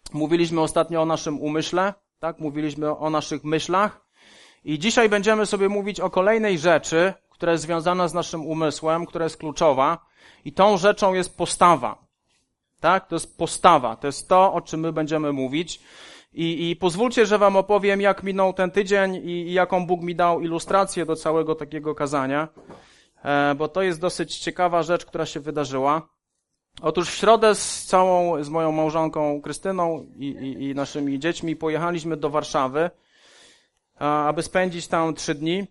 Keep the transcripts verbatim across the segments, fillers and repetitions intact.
Mówiliśmy ostatnio o naszym umyśle, tak? Mówiliśmy o naszych myślach. I dzisiaj będziemy sobie mówić o kolejnej rzeczy, która jest związana z naszym umysłem, która jest kluczowa. I tą rzeczą jest postawa. Tak? To jest postawa. To jest to, o czym my będziemy mówić. I, i pozwólcie, że wam opowiem, jak minął ten tydzień i, i jaką Bóg mi dał ilustrację do całego takiego kazania. E, bo to jest dosyć ciekawa rzecz, która się wydarzyła. Otóż w środę z całą, z moją małżonką Krystyną i, i, i naszymi dziećmi pojechaliśmy do Warszawy, aby spędzić tam trzy dni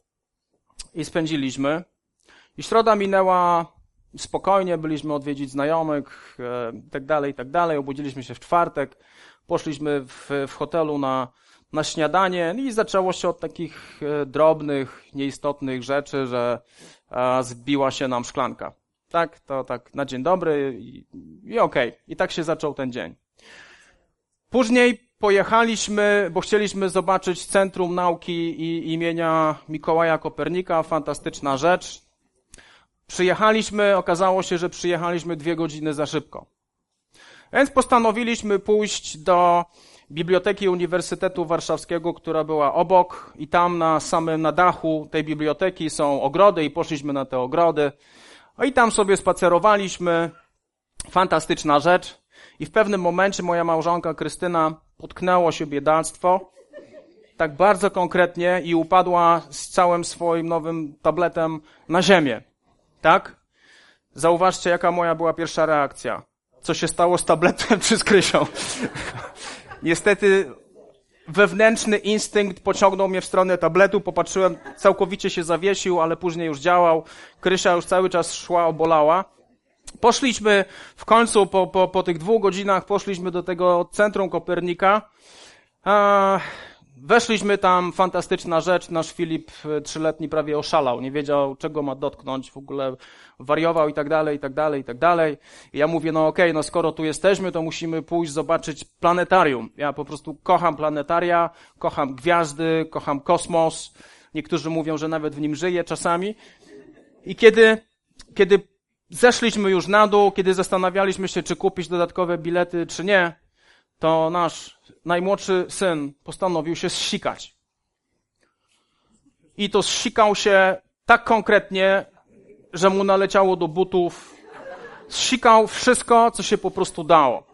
i spędziliśmy. I środa minęła spokojnie, byliśmy odwiedzić znajomych i tak dalej, i tak dalej. Obudziliśmy się w czwartek, poszliśmy w, w hotelu na, na śniadanie i zaczęło się od takich drobnych, nieistotnych rzeczy, że zbiła się nam szklanka. Tak, to tak na dzień dobry i, i okej. Okay. I tak się zaczął ten dzień. Później pojechaliśmy, bo chcieliśmy zobaczyć Centrum Nauki i imienia Mikołaja Kopernika. Fantastyczna rzecz. Przyjechaliśmy, okazało się, że przyjechaliśmy dwie godziny za szybko. Więc postanowiliśmy pójść do Biblioteki Uniwersytetu Warszawskiego, która była obok i tam na samym na dachu tej biblioteki są ogrody i poszliśmy na te ogrody. I tam sobie spacerowaliśmy. Fantastyczna rzecz. I w pewnym momencie moja małżonka Krystyna potknęła się biedactwo. Tak bardzo konkretnie i upadła z całym swoim nowym tabletem na ziemię. Tak? Zauważcie, jaka moja była pierwsza reakcja. Co się stało z tabletem czy z Krysią? Niestety wewnętrzny instynkt pociągnął mnie w stronę tabletu, popatrzyłem, całkowicie się zawiesił, ale później już działał. Krysia już cały czas szła, obolała. Poszliśmy w końcu, po, po, po tych dwóch godzinach, poszliśmy do tego Centrum Kopernika. A, weszliśmy tam, fantastyczna rzecz, nasz Filip trzyletni prawie oszalał, nie wiedział, czego ma dotknąć, w ogóle wariował i tak dalej, i tak dalej, i tak dalej. I ja mówię, no okej, okay, no skoro tu jesteśmy, to musimy pójść zobaczyć planetarium. Ja po prostu kocham planetaria, kocham gwiazdy, kocham kosmos. Niektórzy mówią, że nawet w nim żyję czasami. I kiedy, kiedy zeszliśmy już na dół, kiedy zastanawialiśmy się, czy kupić dodatkowe bilety, czy nie, to nasz najmłodszy syn postanowił się zsikać. I to zsikał się tak konkretnie, że mu naleciało do butów. Zsikał wszystko, co się po prostu dało.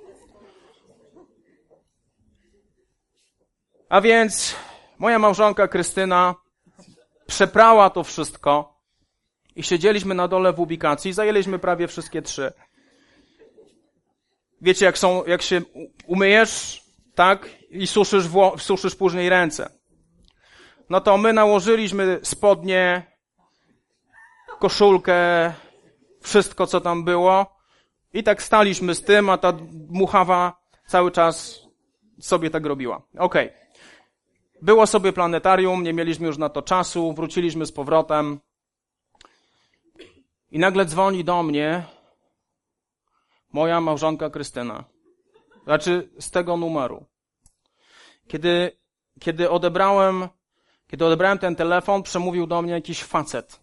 A więc moja małżonka Krystyna przeprała to wszystko i siedzieliśmy na dole w ubikacji, zajęliśmy prawie wszystkie trzy. Wiecie, jak są, jak się umyjesz, tak, i suszysz, wło- suszysz później ręce. No to my nałożyliśmy spodnie, koszulkę, wszystko, co tam było i tak staliśmy z tym, a ta muchawa cały czas sobie tak robiła. Okej. Okay. Było sobie planetarium, nie mieliśmy już na to czasu, wróciliśmy z powrotem i nagle dzwoni do mnie moja małżonka Krystyna. Znaczy z tego numeru. Kiedy, kiedy odebrałem, kiedy odebrałem ten telefon, przemówił do mnie jakiś facet.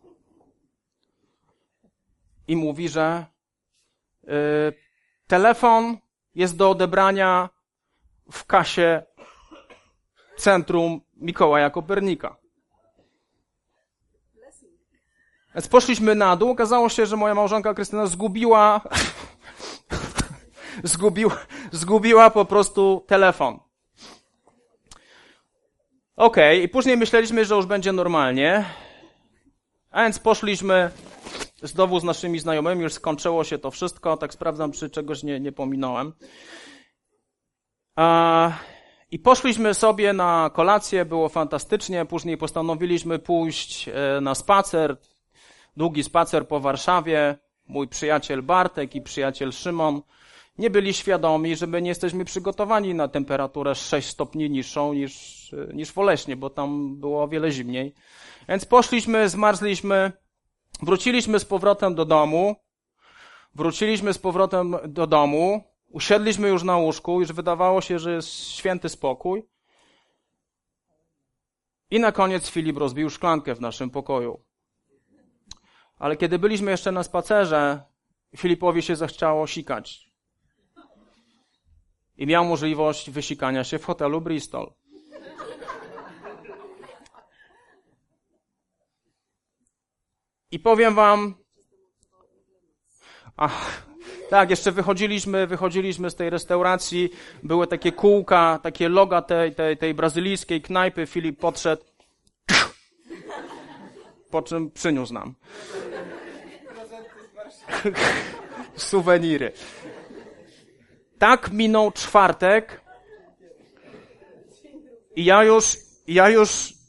I mówi, że y, telefon jest do odebrania w kasie Centrum Mikołaja Kopernika. Więc poszliśmy na dół, okazało się, że moja małżonka Krystyna zgubiła zgubiła, zgubiła po prostu telefon. Okej, okay. I później myśleliśmy, że już będzie normalnie, a więc poszliśmy znowu z naszymi znajomymi, już skończyło się to wszystko, tak sprawdzam, czy czegoś nie, nie pominąłem. A, I poszliśmy sobie na kolację, było fantastycznie, później postanowiliśmy pójść na spacer, długi spacer po Warszawie. Mój przyjaciel Bartek i przyjaciel Szymon nie byli świadomi, że my nie jesteśmy przygotowani na temperaturę sześć stopni niższą niż, niż w Oleśnie, bo tam było o wiele zimniej. Więc poszliśmy, zmarzliśmy, wróciliśmy z powrotem do domu, wróciliśmy z powrotem do domu, usiedliśmy już na łóżku, już wydawało się, że jest święty spokój. I na koniec Filip rozbił szklankę w naszym pokoju. Ale kiedy byliśmy jeszcze na spacerze, Filipowi się zachciało sikać. i miał możliwość wysikania się w hotelu Bristol. I powiem wam, ach, tak, jeszcze wychodziliśmy, wychodziliśmy z tej restauracji, były takie kółka, takie loga tej, tej, tej brazylijskiej knajpy, Filip podszedł, po czym przyniósł nam suweniry. Tak minął czwartek i ja już, ja już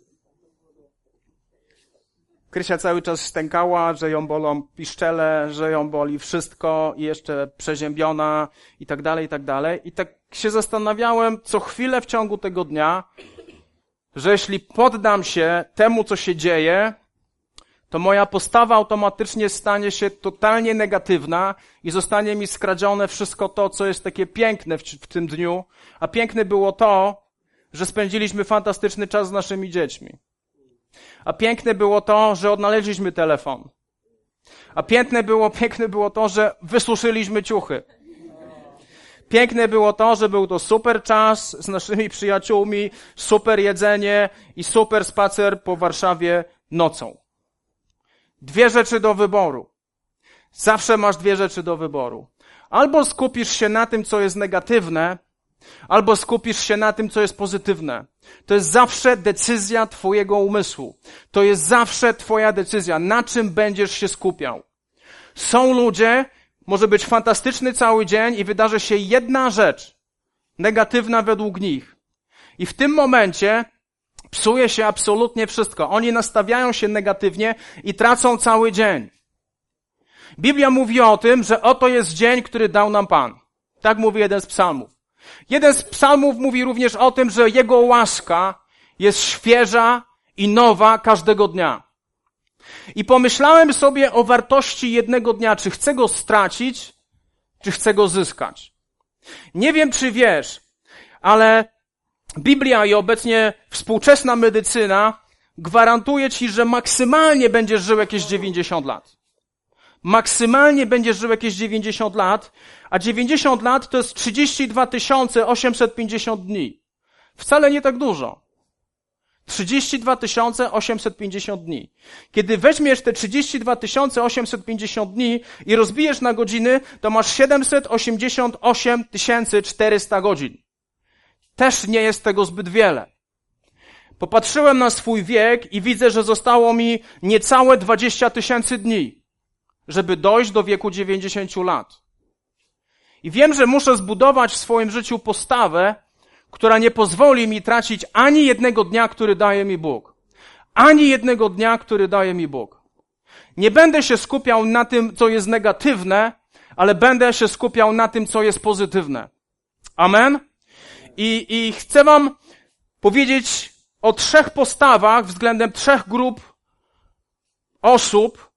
Krysia cały czas stękała, że ją bolą piszczele, że ją boli wszystko i jeszcze przeziębiona i tak dalej, i tak dalej. I tak się zastanawiałem co chwilę w ciągu tego dnia, że jeśli poddam się temu, co się dzieje, to moja postawa automatycznie stanie się totalnie negatywna i zostanie mi skradzione wszystko to, co jest takie piękne w, w tym dniu. A piękne było to, że spędziliśmy fantastyczny czas z naszymi dziećmi. A piękne było to, że odnaleźliśmy telefon. A piękne było, piękne było to, że wysuszyliśmy ciuchy. Piękne było to, że był to super czas z naszymi przyjaciółmi, super jedzenie i super spacer po Warszawie nocą. Dwie rzeczy do wyboru. Zawsze masz dwie rzeczy do wyboru. Albo skupisz się na tym, co jest negatywne, albo skupisz się na tym, co jest pozytywne. To jest zawsze decyzja twojego umysłu. To jest zawsze twoja decyzja, na czym będziesz się skupiał. Są ludzie, może być fantastyczny cały dzień i wydarzy się jedna rzecz, negatywna według nich. I w tym momencie psuje się absolutnie wszystko. Oni nastawiają się negatywnie i tracą cały dzień. Biblia mówi o tym, że oto jest dzień, który dał nam Pan. Tak mówi jeden z psalmów. Jeden z psalmów mówi również o tym, że Jego łaska jest świeża i nowa każdego dnia. I pomyślałem sobie o wartości jednego dnia, czy chcę go stracić, czy chcę go zyskać. Nie wiem, czy wiesz, ale Biblia i obecnie współczesna medycyna gwarantuje ci, że maksymalnie będziesz żył jakieś dziewięćdziesiąt lat. Maksymalnie będziesz żył jakieś dziewięćdziesiąt lat, a dziewięćdziesiąt lat to jest trzydzieści dwa tysiące osiemset pięćdziesiąt dni. Wcale nie tak dużo. trzydzieści dwa tysiące osiemset pięćdziesiąt dni. Kiedy weźmiesz te trzydzieści dwa tysiące osiemset pięćdziesiąt dni i rozbijesz na godziny, to masz siedemset osiemdziesiąt osiem tysięcy czterysta godzin. Też nie jest tego zbyt wiele. Popatrzyłem na swój wiek i widzę, że zostało mi niecałe dwadzieścia tysięcy dni, żeby dojść do wieku dziewięćdziesięciu lat. I wiem, że muszę zbudować w swoim życiu postawę, która nie pozwoli mi tracić ani jednego dnia, który daje mi Bóg. Ani jednego dnia, który daje mi Bóg. Nie będę się skupiał na tym, co jest negatywne, ale będę się skupiał na tym, co jest pozytywne. Amen? I, i chcę wam powiedzieć o trzech postawach względem trzech grup osób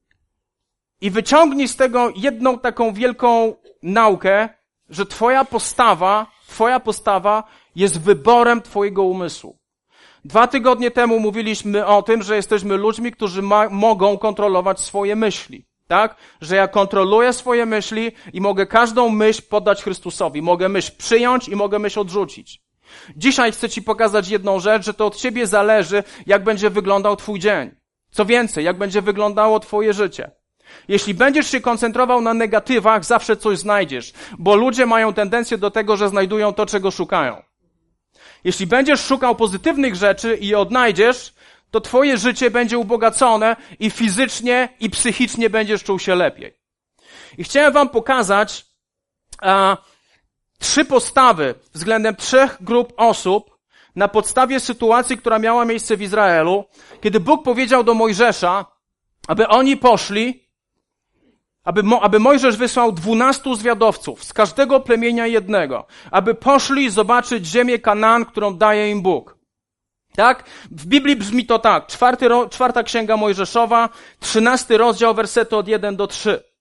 i wyciągnij z tego jedną taką wielką naukę, że twoja postawa, twoja postawa jest wyborem twojego umysłu. Dwa tygodnie temu mówiliśmy o tym, że jesteśmy ludźmi, którzy ma, mogą kontrolować swoje myśli. Tak? Że ja kontroluję swoje myśli i mogę każdą myśl poddać Chrystusowi. Mogę myśl przyjąć i mogę myśl odrzucić. Dzisiaj chcę ci pokazać jedną rzecz, że to od ciebie zależy, jak będzie wyglądał twój dzień. Co więcej, jak będzie wyglądało twoje życie. Jeśli będziesz się koncentrował na negatywach, zawsze coś znajdziesz, bo ludzie mają tendencję do tego, że znajdują to, czego szukają. Jeśli będziesz szukał pozytywnych rzeczy i je odnajdziesz, to twoje życie będzie ubogacone i fizycznie i psychicznie będziesz czuł się lepiej. I chciałem wam pokazać a, trzy postawy względem trzech grup osób na podstawie sytuacji, która miała miejsce w Izraelu, kiedy Bóg powiedział do Mojżesza, aby oni poszli, aby, Mo, aby Mojżesz wysłał dwunastu zwiadowców, z każdego plemienia jednego, aby poszli zobaczyć ziemię Kanaan, którą daje im Bóg. Tak? W Biblii brzmi to tak. Czwarty, czwarta księga Mojżeszowa, trzynasty rozdział, wersety od jeden do trzech.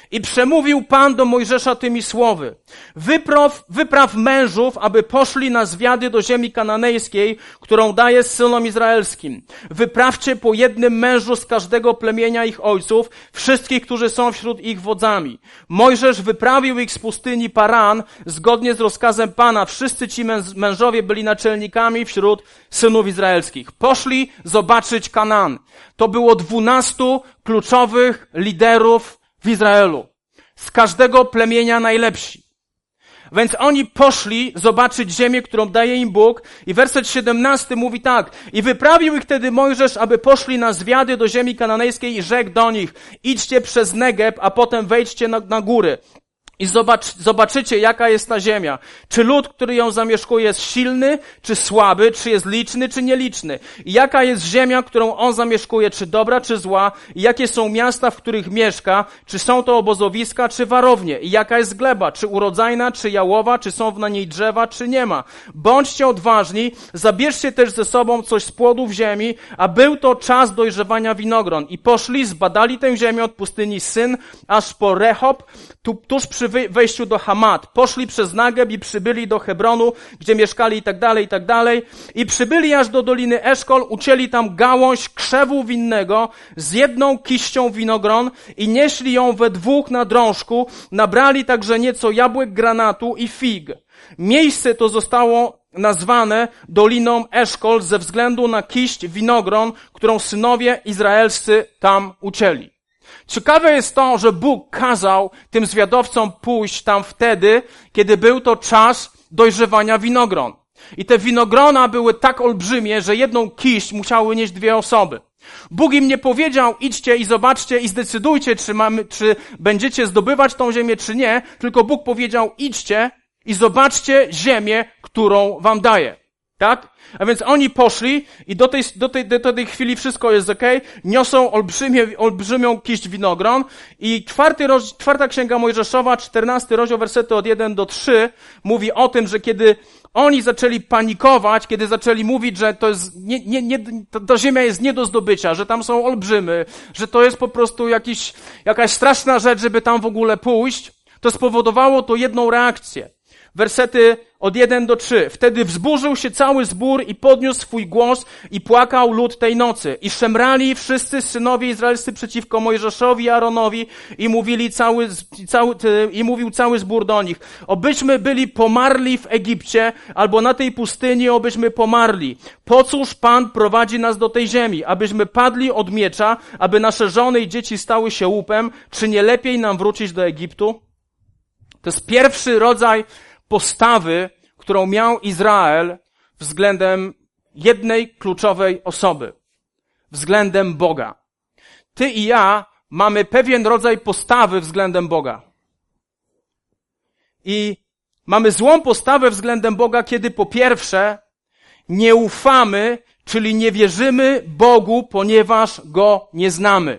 I przemówił Pan do Mojżesza tymi słowy. Wypraw, wypraw mężów, aby poszli na zwiady do ziemi kananejskiej, którą daję synom izraelskim. Wyprawcie po jednym mężu z każdego plemienia ich ojców, wszystkich, którzy są wśród ich wodzami. Mojżesz wyprawił ich z pustyni Paran, zgodnie z rozkazem Pana. Wszyscy ci mężowie byli naczelnikami wśród synów izraelskich. Poszli zobaczyć Kanaan. To było dwunastu kluczowych liderów w Izraelu. Z każdego plemienia najlepsi. Więc oni poszli zobaczyć ziemię, którą daje im Bóg. I werset siedemnasty mówi tak. I wyprawił ich wtedy Mojżesz, aby poszli na zwiady do ziemi kananejskiej i rzekł do nich, idźcie przez Negeb, a potem wejdźcie na, na góry. I zobacz, zobaczycie, jaka jest ta ziemia. Czy lud, który ją zamieszkuje, jest silny, czy słaby, czy jest liczny, czy nieliczny. I jaka jest ziemia, którą on zamieszkuje, czy dobra, czy zła. I jakie są miasta, w których mieszka, czy są to obozowiska, czy warownie. I jaka jest gleba, czy urodzajna, czy jałowa, czy są na niej drzewa, czy nie ma. Bądźcie odważni, zabierzcie też ze sobą coś z płodów ziemi, a był to czas dojrzewania winogron. I poszli, zbadali tę ziemię od pustyni Syn, aż po Rehob, tu, tuż przy wejściu do Hamat. Poszli przez Negeb i przybyli do Hebronu, gdzie mieszkali i tak dalej, i tak dalej. I przybyli aż do Doliny Eszkol, ucięli tam gałąź krzewu winnego z jedną kiścią winogron i nieśli ją we dwóch na drążku. Nabrali także nieco jabłek granatu i fig. Miejsce to zostało nazwane Doliną Eszkol ze względu na kiść winogron, którą synowie izraelscy tam ucięli. Ciekawe jest to, że Bóg kazał tym zwiadowcom pójść tam wtedy, kiedy był to czas dojrzewania winogron. I te winogrona były tak olbrzymie, że jedną kiść musiały nieść dwie osoby. Bóg im nie powiedział, idźcie i zobaczcie i zdecydujcie, czy, mamy, czy będziecie zdobywać tą ziemię, czy nie, tylko Bóg powiedział, idźcie i zobaczcie ziemię, którą wam daję. Tak? A więc oni poszli i do tej, do tej, do tej chwili wszystko jest okej, okay, niosą olbrzymie, olbrzymią kiść winogron i czwarty roz, czwarta księga Mojżeszowa, czternasty rozdział, wersety od jeden do trzech mówi o tym, że kiedy oni zaczęli panikować, kiedy zaczęli mówić, że to jest nie, nie, nie, ta ziemia jest nie do zdobycia, że tam są olbrzymy, że to jest po prostu jakiś, jakaś straszna rzecz, żeby tam w ogóle pójść, to spowodowało to jedną reakcję. Wersety od jeden do trzech. Wtedy wzburzył się cały zbór i podniósł swój głos i płakał lud tej nocy. I szemrali wszyscy synowie izraelscy przeciwko Mojżeszowi i Aaronowi i mówili cały, cały, i mówił cały zbór do nich. Obyśmy byli pomarli w Egipcie, albo na tej pustyni, obyśmy pomarli. Po cóż Pan prowadzi nas do tej ziemi? Abyśmy padli od miecza, aby nasze żony i dzieci stały się łupem? Czy nie lepiej nam wrócić do Egiptu? To jest pierwszy rodzaj postawy, którą miał Izrael względem jednej kluczowej osoby. Względem Boga. Ty i ja mamy pewien rodzaj postawy względem Boga. I mamy złą postawę względem Boga, kiedy po pierwsze nie ufamy, czyli nie wierzymy Bogu, ponieważ Go nie znamy.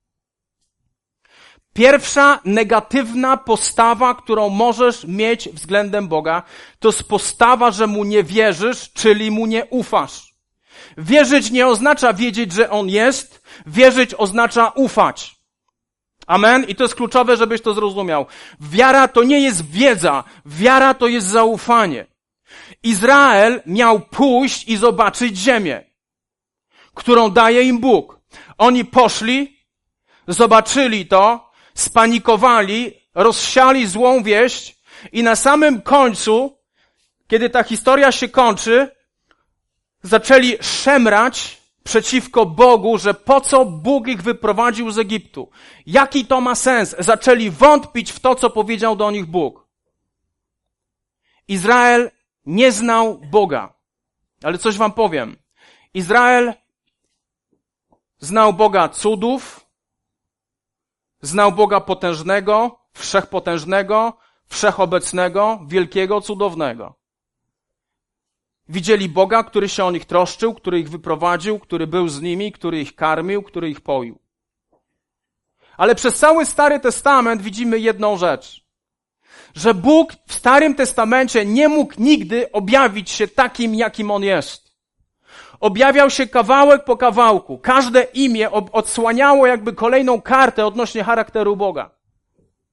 Pierwsza negatywna postawa, którą możesz mieć względem Boga, to jest postawa, że Mu nie wierzysz, czyli Mu nie ufasz. Wierzyć nie oznacza wiedzieć, że On jest. Wierzyć oznacza ufać. Amen? I to jest kluczowe, żebyś to zrozumiał. Wiara to nie jest wiedza. Wiara to jest zaufanie. Izrael miał pójść i zobaczyć ziemię, którą daje im Bóg. Oni poszli, zobaczyli to, spanikowali, rozsiali złą wieść i na samym końcu, kiedy ta historia się kończy, zaczęli szemrać przeciwko Bogu, że po co Bóg ich wyprowadził z Egiptu. Jaki to ma sens? Zaczęli wątpić w to, co powiedział do nich Bóg. Izrael nie znał Boga. Ale coś wam powiem. Izrael znał Boga cudów, znał Boga potężnego, wszechpotężnego, wszechobecnego, wielkiego, cudownego. Widzieli Boga, który się o nich troszczył, który ich wyprowadził, który był z nimi, który ich karmił, który ich poił. Ale przez cały Stary Testament widzimy jedną rzecz. Że Bóg w Starym Testamencie nie mógł nigdy objawić się takim, jakim On jest. Objawiał się kawałek po kawałku. Każde imię odsłaniało jakby kolejną kartę odnośnie charakteru Boga.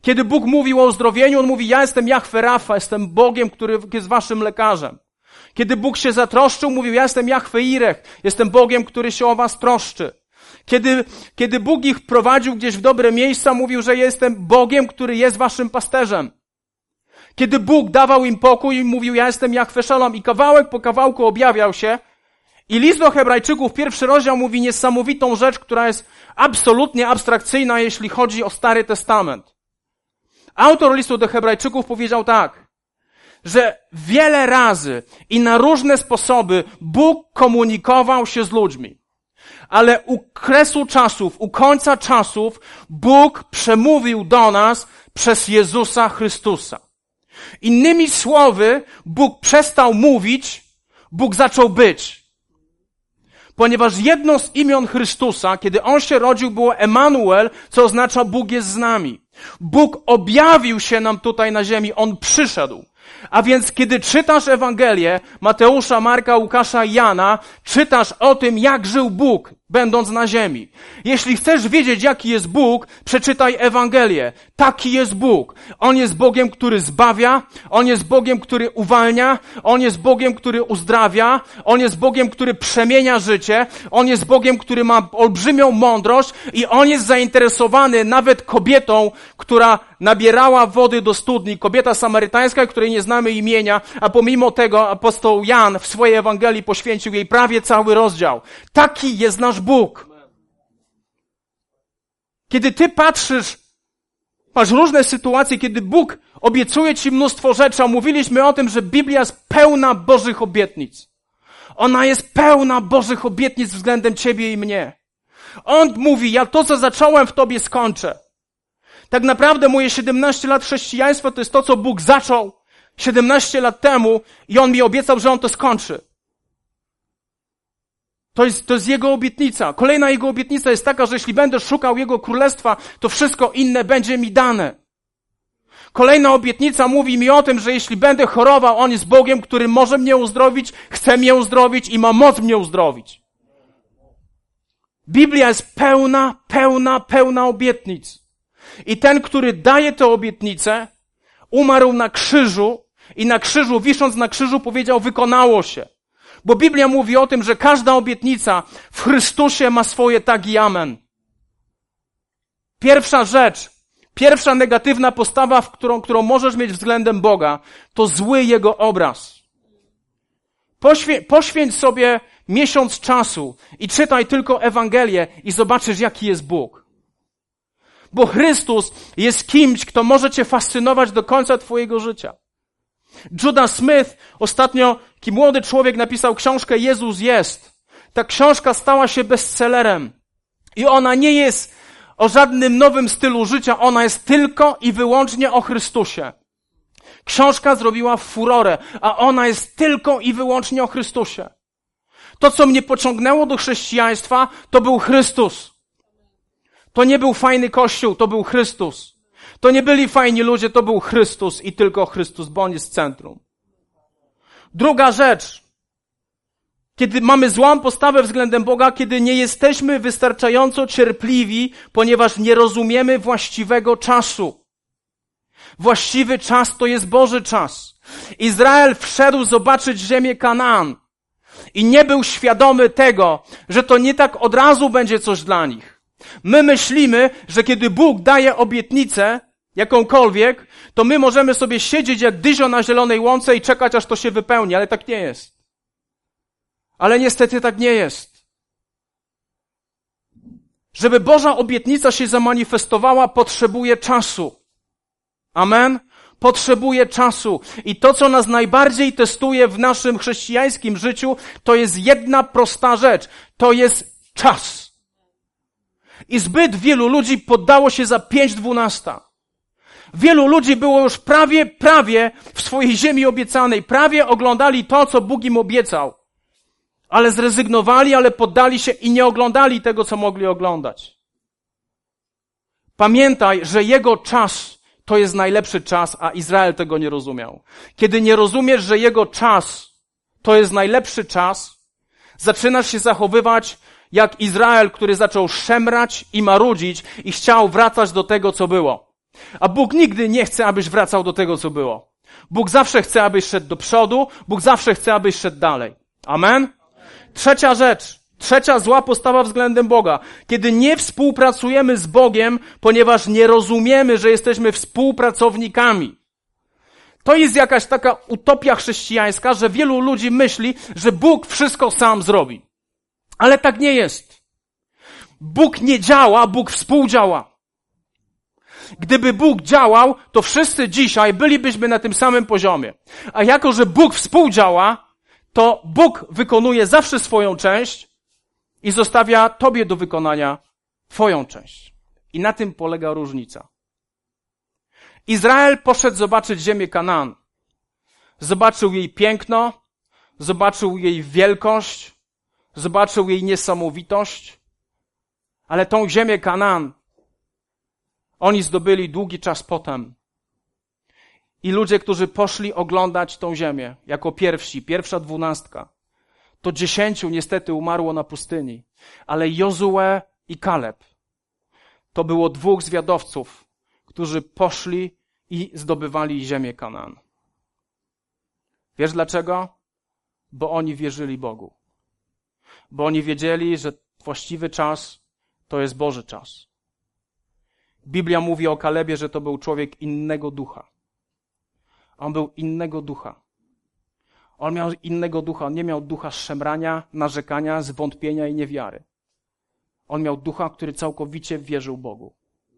Kiedy Bóg mówił o uzdrowieniu, On mówi, ja jestem Jahwe Rafa, jestem Bogiem, który jest waszym lekarzem. Kiedy Bóg się zatroszczył, mówił, ja jestem Jahwe Irech, jestem Bogiem, który się o was troszczy. Kiedy, kiedy Bóg ich prowadził gdzieś w dobre miejsca, mówił, że jestem Bogiem, który jest waszym pasterzem. Kiedy Bóg dawał im pokój, mówił, ja jestem Jahwe Szalom i kawałek po kawałku objawiał się. I list do Hebrajczyków, pierwszy rozdział mówi niesamowitą rzecz, która jest absolutnie abstrakcyjna, jeśli chodzi o Stary Testament. Autor listu do Hebrajczyków powiedział tak, że wiele razy i na różne sposoby Bóg komunikował się z ludźmi. Ale u kresu czasów, u końca czasów Bóg przemówił do nas przez Jezusa Chrystusa. Innymi słowy, Bóg przestał mówić, Bóg zaczął być. Ponieważ jedno z imion Chrystusa, kiedy On się rodził, było Emanuel, co oznacza Bóg jest z nami. Bóg objawił się nam tutaj na ziemi, On przyszedł. A więc kiedy czytasz Ewangelię Mateusza, Marka, Łukasza i Jana, czytasz o tym, jak żył Bóg, będąc na ziemi. Jeśli chcesz wiedzieć, jaki jest Bóg, przeczytaj Ewangelię. Taki jest Bóg. On jest Bogiem, który zbawia, On jest Bogiem, który uwalnia, On jest Bogiem, który uzdrawia, On jest Bogiem, który przemienia życie, On jest Bogiem, który ma olbrzymią mądrość i On jest zainteresowany nawet kobietą, która nabierała wody do studni, kobieta samarytańska, której nie znamy imienia, a pomimo tego apostoł Jan w swojej Ewangelii poświęcił jej prawie cały rozdział. Taki jest nasz Bóg. Kiedy ty patrzysz, masz różne sytuacje, kiedy Bóg obiecuje ci mnóstwo rzeczy, a mówiliśmy o tym, że Biblia jest pełna Bożych obietnic. Ona jest pełna Bożych obietnic względem ciebie i mnie. On mówi, ja to, co zacząłem w tobie, skończę. Tak naprawdę moje siedemnaście lat chrześcijaństwa to jest to, co Bóg zaczął siedemnaście lat temu i On mi obiecał, że On to skończy. To jest, to jest Jego obietnica. Kolejna Jego obietnica jest taka, że jeśli będę szukał Jego królestwa, to wszystko inne będzie mi dane. Kolejna obietnica mówi mi o tym, że jeśli będę chorował, On jest Bogiem, który może mnie uzdrowić, chce mnie uzdrowić i ma moc mnie uzdrowić. Biblia jest pełna, pełna, pełna obietnic. I ten, który daje tę obietnicę, umarł na krzyżu i na krzyżu, wisząc na krzyżu, powiedział, wykonało się. Bo Biblia mówi o tym, że każda obietnica w Chrystusie ma swoje tak i amen. Pierwsza rzecz, pierwsza negatywna postawa, w którą, którą możesz mieć względem Boga, to zły Jego obraz. Poświę, poświęć sobie miesiąc czasu i czytaj tylko Ewangelię i zobaczysz, jaki jest Bóg. Bo Chrystus jest kimś, kto może cię fascynować do końca twojego życia. Judah Smith, ostatnio taki młody człowiek, napisał książkę Jezus jest. Ta książka stała się bestsellerem. I ona nie jest o żadnym nowym stylu życia, ona jest tylko i wyłącznie o Chrystusie. Książka zrobiła furorę, a ona jest tylko i wyłącznie o Chrystusie. To, co mnie pociągnęło do chrześcijaństwa, to był Chrystus. To nie był fajny kościół, to był Chrystus. To nie byli fajni ludzie, to był Chrystus i tylko Chrystus, bo On jest centrum. Druga rzecz. Kiedy mamy złą postawę względem Boga, kiedy nie jesteśmy wystarczająco cierpliwi, ponieważ nie rozumiemy właściwego czasu. Właściwy czas to jest Boży czas. Izrael wszedł zobaczyć ziemię Kanaan i nie był świadomy tego, że to nie tak od razu będzie coś dla nich. My myślimy, że kiedy Bóg daje obietnicę, jakąkolwiek, to my możemy sobie siedzieć jak dyzio na zielonej łące i czekać, aż to się wypełni, ale tak nie jest. Ale niestety tak nie jest. Żeby Boża obietnica się zamanifestowała, potrzebuje czasu. Amen? Potrzebuje czasu. I to, co nas najbardziej testuje w naszym chrześcijańskim życiu, to jest jedna prosta rzecz. To jest czas. I zbyt wielu ludzi poddało się za pięć dwunasta. Wielu ludzi było już prawie, prawie w swojej ziemi obiecanej. Prawie oglądali to, co Bóg im obiecał. Ale zrezygnowali, ale poddali się i nie oglądali tego, co mogli oglądać. Pamiętaj, że Jego czas to jest najlepszy czas, a Izrael tego nie rozumiał. Kiedy nie rozumiesz, że Jego czas to jest najlepszy czas, zaczynasz się zachowywać jak Izrael, który zaczął szemrać i marudzić i chciał wracać do tego, co było. A Bóg nigdy nie chce, abyś wracał do tego, co było. Bóg zawsze chce, abyś szedł do przodu. Bóg zawsze chce, abyś szedł dalej. Amen? Trzecia rzecz. Trzecia zła postawa względem Boga. Kiedy nie współpracujemy z Bogiem, ponieważ nie rozumiemy, że jesteśmy współpracownikami. To jest jakaś taka utopia chrześcijańska, że wielu ludzi myśli, że Bóg wszystko sam zrobi. Ale tak nie jest. Bóg nie działa, Bóg współdziała. Gdyby Bóg działał, to wszyscy dzisiaj bylibyśmy na tym samym poziomie. A jako, że Bóg współdziała, to Bóg wykonuje zawsze swoją część i zostawia tobie do wykonania twoją część. I na tym polega różnica. Izrael poszedł zobaczyć ziemię Kanaan. Zobaczył jej piękno, zobaczył jej wielkość, zobaczył jej niesamowitość, ale tą ziemię Kanaan oni zdobyli długi czas potem. I ludzie, którzy poszli oglądać tą ziemię jako pierwsi, pierwsza dwunastka, to dziesięciu niestety umarło na pustyni. Ale Jozue i Kaleb to było dwóch zwiadowców, którzy poszli i zdobywali ziemię Kanaan. Wiesz dlaczego? Bo oni wierzyli Bogu. Bo oni wiedzieli, że właściwy czas to jest Boży czas. Biblia mówi o Kalebie, że to był człowiek innego ducha. On był innego ducha. On miał innego ducha. On nie miał ducha szemrania, narzekania, zwątpienia i niewiary. On miał ducha, który całkowicie wierzył Bogu.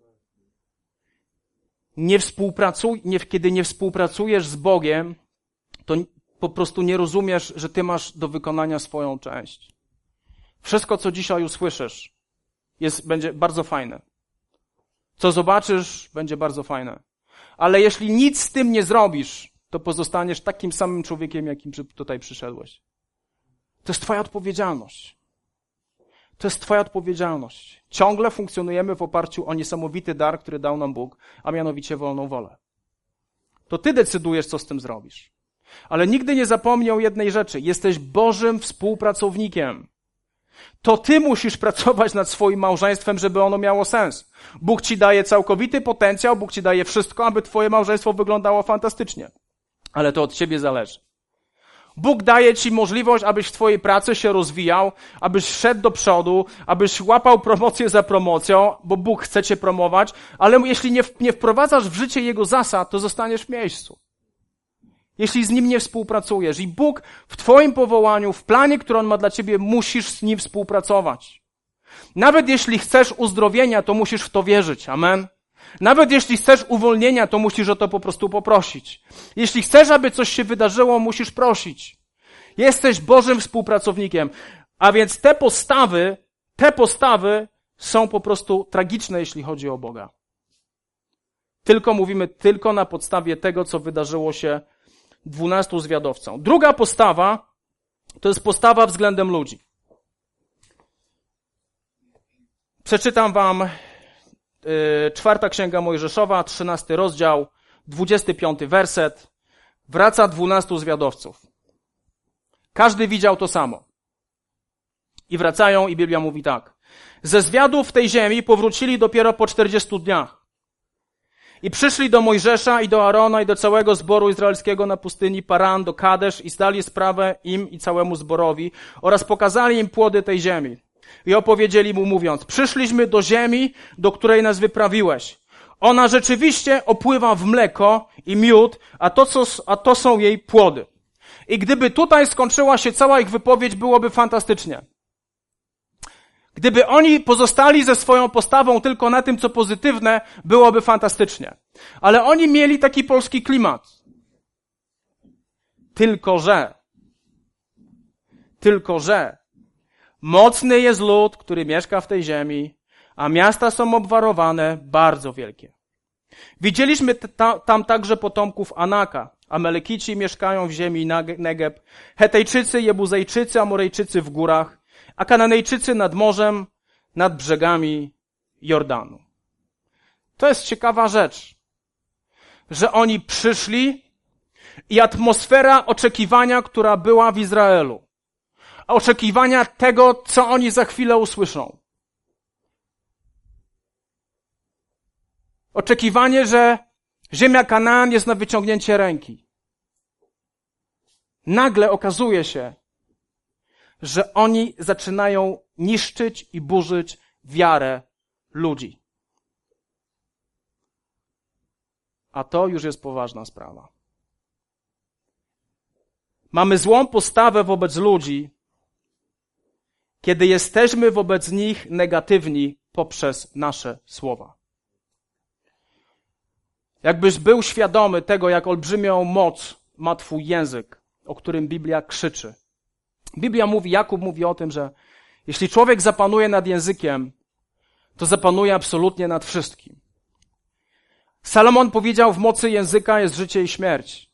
Nie współpracuj, nie, kiedy nie współpracujesz z Bogiem, to po prostu nie rozumiesz, że ty masz do wykonania swoją część. Wszystko, co dzisiaj usłyszysz, jest, będzie bardzo fajne. Co zobaczysz, będzie bardzo fajne. Ale jeśli nic z tym nie zrobisz, to pozostaniesz takim samym człowiekiem, jakim tutaj przyszedłeś. To jest twoja odpowiedzialność. To jest twoja odpowiedzialność. Ciągle funkcjonujemy w oparciu o niesamowity dar, który dał nam Bóg, a mianowicie wolną wolę. To ty decydujesz, co z tym zrobisz. Ale nigdy nie zapomnij o jednej rzeczy. Jesteś Bożym współpracownikiem. To ty musisz pracować nad swoim małżeństwem, żeby ono miało sens. Bóg ci daje całkowity potencjał, Bóg ci daje wszystko, aby twoje małżeństwo wyglądało fantastycznie. Ale to od ciebie zależy. Bóg daje ci możliwość, abyś w twojej pracy się rozwijał, abyś szedł do przodu, abyś łapał promocję za promocją, bo Bóg chce cię promować, ale jeśli nie, nie wprowadzasz w życie Jego zasad, to zostaniesz w miejscu. Jeśli z Nim nie współpracujesz. I Bóg w twoim powołaniu, w planie, który On ma dla ciebie, musisz z Nim współpracować. Nawet jeśli chcesz uzdrowienia, to musisz w to wierzyć. Amen. Nawet jeśli chcesz uwolnienia, to musisz o to po prostu poprosić. Jeśli chcesz, aby coś się wydarzyło, musisz prosić. Jesteś Bożym współpracownikiem. A więc te postawy, te postawy są po prostu tragiczne, jeśli chodzi o Boga. Tylko mówimy tylko na podstawie tego, co wydarzyło się dwunastu zwiadowcom. Druga postawa to jest postawa względem ludzi. Przeczytam wam yy, czwarta księga Mojżeszowa, trzynasty rozdział, dwudziesty piąty werset. Wraca dwunastu zwiadowców. Każdy widział to samo. I wracają i Biblia mówi tak. Ze zwiadów w tej ziemi powrócili dopiero po czterdziestu dniach. I przyszli do Mojżesza i do Aarona i do całego zboru izraelskiego na pustyni Paran, do Kadesz i zdali sprawę im i całemu zborowi oraz pokazali im płody tej ziemi. I opowiedzieli mu mówiąc, przyszliśmy do ziemi, do której nas wyprawiłeś. Ona rzeczywiście opływa w mleko i miód, a to, co, a to są jej płody. I gdyby tutaj skończyła się cała ich wypowiedź, byłoby fantastycznie. Gdyby oni pozostali ze swoją postawą tylko na tym, co pozytywne, byłoby fantastycznie. Ale oni mieli taki polski klimat. Tylko że, tylko że, mocny jest lud, który mieszka w tej ziemi, a miasta są obwarowane, bardzo wielkie. Widzieliśmy ta, tam także potomków Anaka. Amalekici mieszkają w ziemi Negeb, Hetejczycy, Jebuzejczycy, Amorejczycy w górach, a Kananejczycy nad morzem, nad brzegami Jordanu. To jest ciekawa rzecz, że oni przyszli i atmosfera oczekiwania, która była w Izraelu, oczekiwania tego, co oni za chwilę usłyszą. Oczekiwanie, że ziemia Kanaan jest na wyciągnięcie ręki. Nagle okazuje się, że oni zaczynają niszczyć i burzyć wiarę ludzi. A to już jest poważna sprawa. Mamy złą postawę wobec ludzi, kiedy jesteśmy wobec nich negatywni poprzez nasze słowa. Jakbyś był świadomy tego, jak olbrzymią moc ma twój język, o którym Biblia krzyczy. Biblia mówi, Jakub mówi o tym, że jeśli człowiek zapanuje nad językiem, to zapanuje absolutnie nad wszystkim. Salomon powiedział, w mocy języka jest życie i śmierć.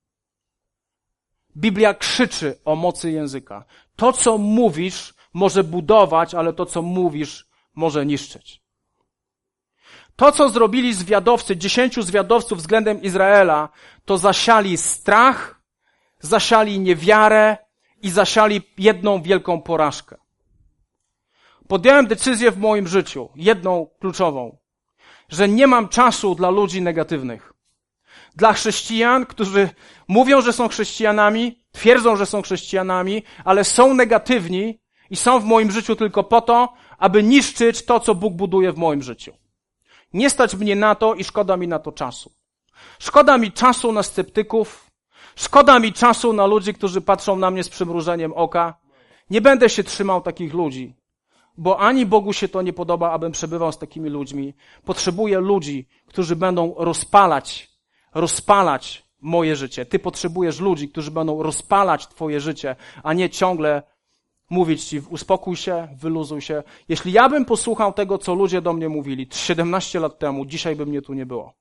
Biblia krzyczy o mocy języka. To, co mówisz, może budować, ale to, co mówisz, może niszczyć. To, co zrobili zwiadowcy, dziesięciu zwiadowców względem Izraela, to zasiali strach, zasiali niewiarę i zasiali jedną wielką porażkę. Podjąłem decyzję w moim życiu, jedną kluczową, że nie mam czasu dla ludzi negatywnych. Dla chrześcijan, którzy mówią, że są chrześcijanami, twierdzą, że są chrześcijanami, ale są negatywni i są w moim życiu tylko po to, aby niszczyć to, co Bóg buduje w moim życiu. Nie stać mnie na to i szkoda mi na to czasu. Szkoda mi czasu na sceptyków, szkoda mi czasu na ludzi, którzy patrzą na mnie z przymrużeniem oka. Nie będę się trzymał takich ludzi, bo ani Bogu się to nie podoba, abym przebywał z takimi ludźmi. Potrzebuję ludzi, którzy będą rozpalać, rozpalać moje życie. Ty potrzebujesz ludzi, którzy będą rozpalać twoje życie, a nie ciągle mówić ci, uspokój się, wyluzuj się. Jeśli ja bym posłuchał tego, co ludzie do mnie mówili siedemnaście lat temu, dzisiaj by mnie tu nie było.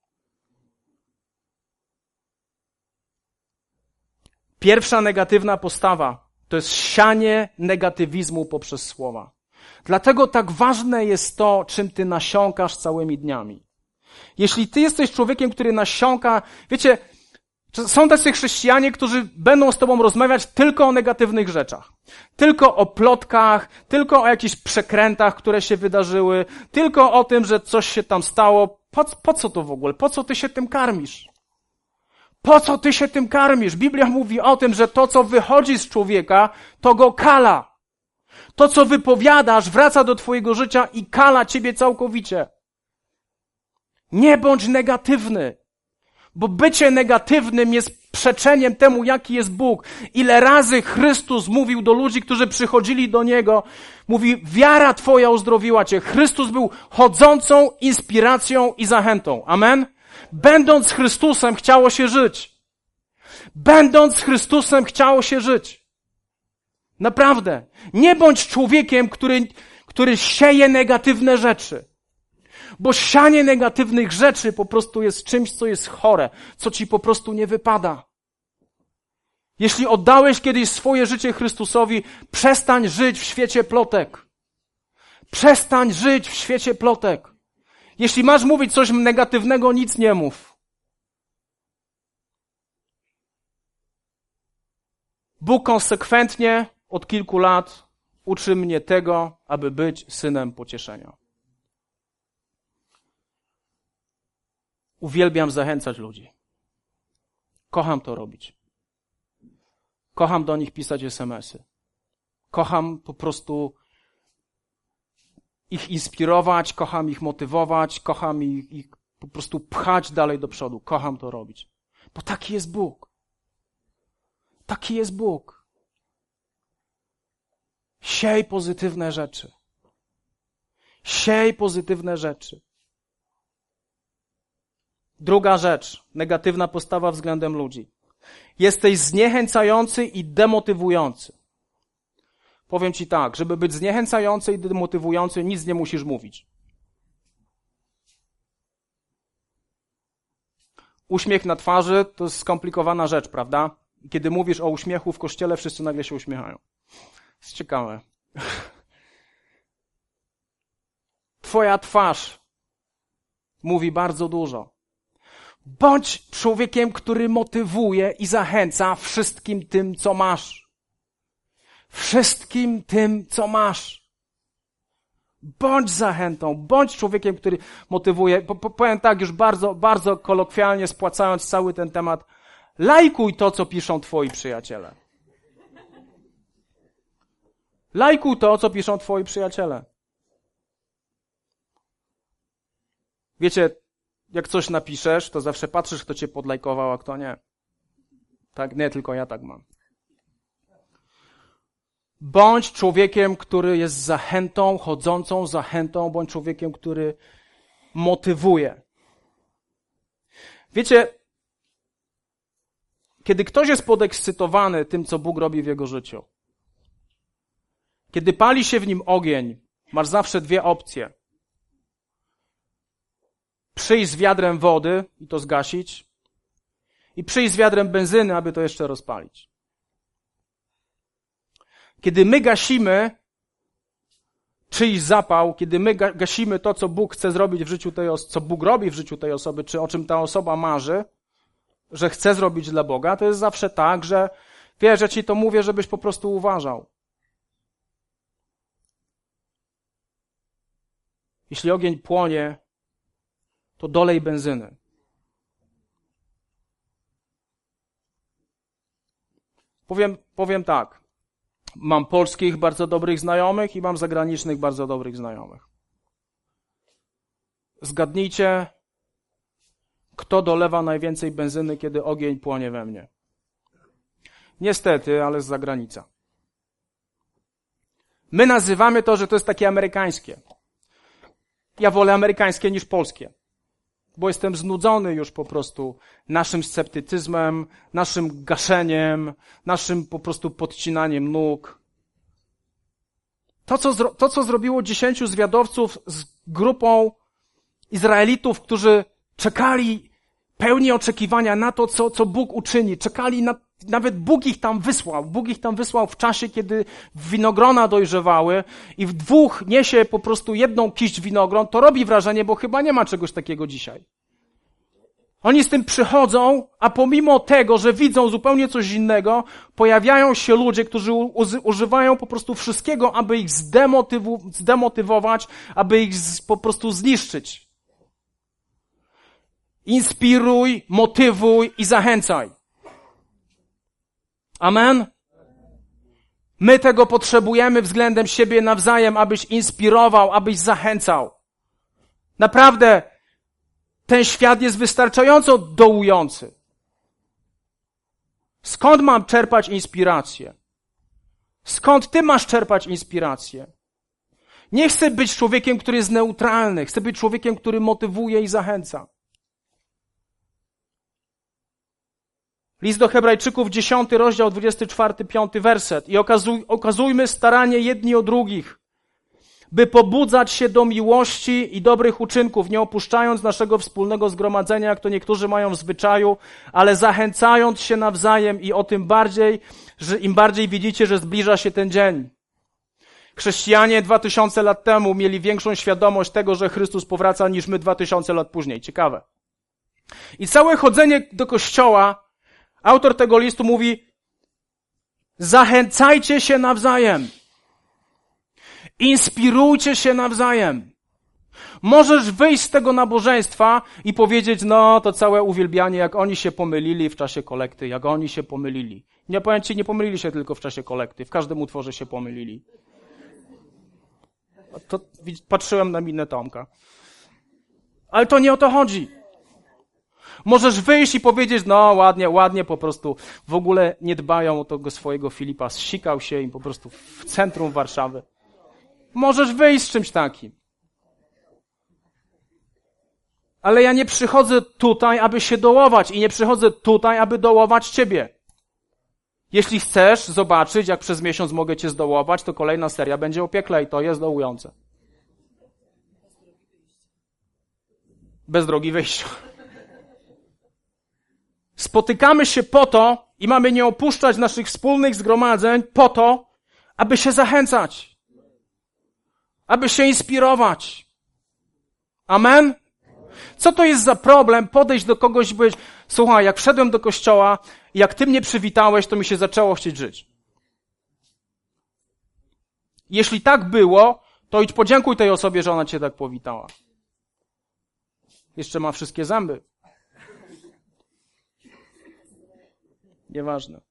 Pierwsza negatywna postawa to jest sianie negatywizmu poprzez słowa. Dlatego tak ważne jest to, czym ty nasiąkasz całymi dniami. Jeśli ty jesteś człowiekiem, który nasiąka, wiecie, są tacy chrześcijanie, którzy będą z tobą rozmawiać tylko o negatywnych rzeczach. Tylko o plotkach, tylko o jakichś przekrętach, które się wydarzyły, tylko o tym, że coś się tam stało. Po, po co to w ogóle? Po co ty się tym karmisz? Po co ty się tym karmisz? Biblia mówi o tym, że to, co wychodzi z człowieka, to go kala. To, co wypowiadasz, wraca do twojego życia i kala ciebie całkowicie. Nie bądź negatywny, bo bycie negatywnym jest przeczeniem temu, jaki jest Bóg. Ile razy Chrystus mówił do ludzi, którzy przychodzili do Niego, mówi, wiara twoja uzdrowiła cię. Chrystus był chodzącą inspiracją i zachętą. Amen? Będąc z Chrystusem chciało się żyć. Będąc z Chrystusem chciało się żyć. Naprawdę. Nie bądź człowiekiem, który, który sieje negatywne rzeczy. Bo sianie negatywnych rzeczy po prostu jest czymś, co jest chore, co ci po prostu nie wypada. Jeśli oddałeś kiedyś swoje życie Chrystusowi, przestań żyć w świecie plotek. Przestań żyć w świecie plotek. Jeśli masz mówić coś negatywnego, nic nie mów. Bóg konsekwentnie od kilku lat uczy mnie tego, aby być synem pocieszenia. Uwielbiam zachęcać ludzi. Kocham to robić. Kocham do nich pisać es em esy. Kocham po prostu ich inspirować, kocham ich motywować, kocham ich, ich po prostu pchać dalej do przodu. Kocham to robić. Bo taki jest Bóg. Taki jest Bóg. Siej pozytywne rzeczy. Siej pozytywne rzeczy. Druga rzecz, negatywna postawa względem ludzi. Jesteś zniechęcający i demotywujący. Powiem ci tak, żeby być zniechęcający i demotywujący, nic nie musisz mówić. Uśmiech na twarzy to jest skomplikowana rzecz, prawda? Kiedy mówisz o uśmiechu w kościele, wszyscy nagle się uśmiechają. To jest ciekawe. Twoja twarz mówi bardzo dużo. Bądź człowiekiem, który motywuje i zachęca wszystkim tym, co masz. Wszystkim tym, co masz. Bądź zachętą, bądź człowiekiem, który motywuje. Po, po, powiem tak już bardzo, bardzo kolokwialnie, spłacając cały ten temat. Lajkuj to, co piszą twoi przyjaciele. Lajkuj to, co piszą twoi przyjaciele. Wiecie, jak coś napiszesz, to zawsze patrzysz, kto cię podlajkował, a kto nie. Tak, nie, tylko ja tak mam. Bądź człowiekiem, który jest zachętą, chodzącą zachętą, bądź człowiekiem, który motywuje. Wiecie, kiedy ktoś jest podekscytowany tym, co Bóg robi w jego życiu, kiedy pali się w nim ogień, masz zawsze dwie opcje. Przyjść z wiadrem wody i to zgasić i przyjść z wiadrem benzyny, aby to jeszcze rozpalić. Kiedy my gasimy czyjś zapał, kiedy my gasimy to, co Bóg chce zrobić w życiu tej osoby, co Bóg robi w życiu tej osoby, czy o czym ta osoba marzy, że chce zrobić dla Boga, to jest zawsze tak, że wiesz, ja ci to mówię, żebyś po prostu uważał. Jeśli ogień płonie, to dolej benzyny. Powiem, powiem tak. Mam polskich bardzo dobrych znajomych i mam zagranicznych bardzo dobrych znajomych. Zgadnijcie, kto dolewa najwięcej benzyny, kiedy ogień płonie we mnie. Niestety, ale z zagranica. My nazywamy to, że to jest takie amerykańskie. Ja wolę amerykańskie niż polskie. Bo jestem znudzony już po prostu naszym sceptycyzmem, naszym gaszeniem, naszym po prostu podcinaniem nóg. To, co, zro- to, co zrobiło dziesięciu zwiadowców z grupą Izraelitów, którzy czekali pełni oczekiwania na to, co, co Bóg uczyni. Czekali na, nawet Bóg ich tam wysłał. Bóg ich tam wysłał w czasie, kiedy winogrona dojrzewały i w dwóch niesie po prostu jedną kiść winogron. To robi wrażenie, bo chyba nie ma czegoś takiego dzisiaj. Oni z tym przychodzą, a pomimo tego, że widzą zupełnie coś innego, pojawiają się ludzie, którzy używają po prostu wszystkiego, aby ich zdemotywu- zdemotywować, aby ich z, po prostu zniszczyć. Inspiruj, motywuj i zachęcaj. Amen? My tego potrzebujemy względem siebie nawzajem, abyś inspirował, abyś zachęcał. Naprawdę, ten świat jest wystarczająco dołujący. Skąd mam czerpać inspirację? Skąd ty masz czerpać inspirację? Nie chcę być człowiekiem, który jest neutralny. Chcę być człowiekiem, który motywuje i zachęca. List do Hebrajczyków, dziesiąty rozdział, dwudziesty czwarty, piąty werset. I okazuj, okazujmy staranie jedni o drugich, by pobudzać się do miłości i dobrych uczynków, nie opuszczając naszego wspólnego zgromadzenia, jak to niektórzy mają w zwyczaju, ale zachęcając się nawzajem i o tym bardziej, że im bardziej widzicie, że zbliża się ten dzień. Chrześcijanie dwa tysiące lat temu mieli większą świadomość tego, że Chrystus powraca, niż my dwa tysiące lat później. Ciekawe. I całe chodzenie do kościoła, autor tego listu mówi, zachęcajcie się nawzajem. Inspirujcie się nawzajem. Możesz wyjść z tego nabożeństwa i powiedzieć, no to całe uwielbianie, jak oni się pomylili w czasie kolekty, jak oni się pomylili. Nie powiem ci, nie pomylili się tylko w czasie kolekty, w każdym utworze się pomylili. To, patrzyłem na minę Tomka. Ale to nie o to chodzi. Możesz wyjść i powiedzieć, no ładnie, ładnie po prostu w ogóle nie dbają o tego swojego Filipa, zsikał się im po prostu w centrum Warszawy. Możesz wyjść z czymś takim. Ale ja nie przychodzę tutaj, aby się dołować i nie przychodzę tutaj, aby dołować ciebie. Jeśli chcesz zobaczyć, jak przez miesiąc mogę cię zdołować, to kolejna seria będzie o piekle i to jest dołujące. Bez drogi wyjścia. Spotykamy się po to i mamy nie opuszczać naszych wspólnych zgromadzeń po to, aby się zachęcać. Aby się inspirować. Amen? Co to jest za problem podejść do kogoś i powiedzieć, słuchaj, jak wszedłem do kościoła i jak ty mnie przywitałeś, to mi się zaczęło chcieć żyć. Jeśli tak było, to idź podziękuj tej osobie, że ona cię tak powitała. Jeszcze ma wszystkie zęby. Nieważne.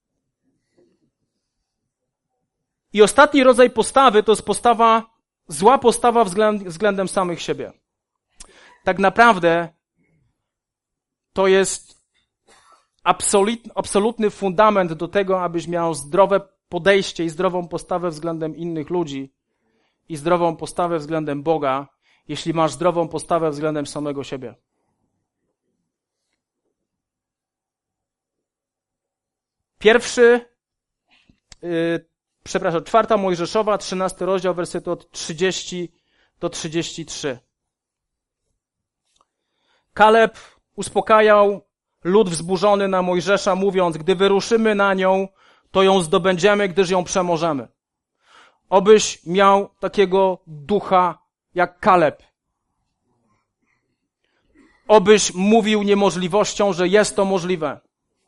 I ostatni rodzaj postawy to jest postawa, zła postawa względ, względem samych siebie. Tak naprawdę to jest absolut, absolutny fundament do tego, abyś miał zdrowe podejście i zdrową postawę względem innych ludzi i zdrową postawę względem Boga, jeśli masz zdrową postawę względem samego siebie. Pierwszy, yy, przepraszam, czwarta Mojżeszowa, trzynasty rozdział, wersety od trzydzieści do trzydziestu trzech. Kaleb uspokajał lud wzburzony na Mojżesza, mówiąc, gdy wyruszymy na nią, to ją zdobędziemy, gdyż ją przemożemy. Obyś miał takiego ducha jak Kaleb. Obyś mówił niemożliwością, że jest to możliwe.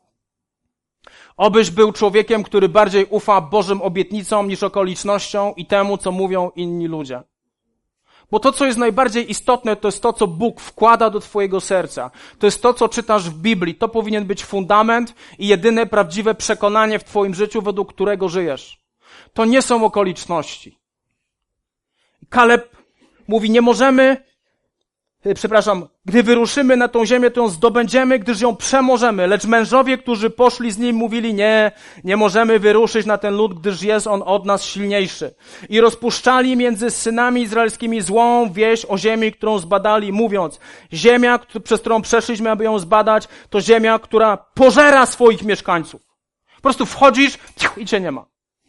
Obyś był człowiekiem, który bardziej ufa Bożym obietnicom niż okolicznościom i temu, co mówią inni ludzie. Bo to, co jest najbardziej istotne, to jest to, co Bóg wkłada do twojego serca. To jest to, co czytasz w Biblii. To powinien być fundament i jedyne prawdziwe przekonanie w twoim życiu, według którego żyjesz. To nie są okoliczności. Kaleb mówi, nie możemy, przepraszam, gdy wyruszymy na tą ziemię, to ją zdobędziemy, gdyż ją przemożemy. Lecz mężowie, którzy poszli z nim, mówili, nie, nie możemy wyruszyć na ten lud, gdyż jest on od nas silniejszy. I rozpuszczali między synami izraelskimi złą wieść o ziemi, którą zbadali, mówiąc, ziemia, przez którą przeszliśmy, aby ją zbadać, to ziemia, która pożera swoich mieszkańców. Po prostu wchodzisz i cię nie ma.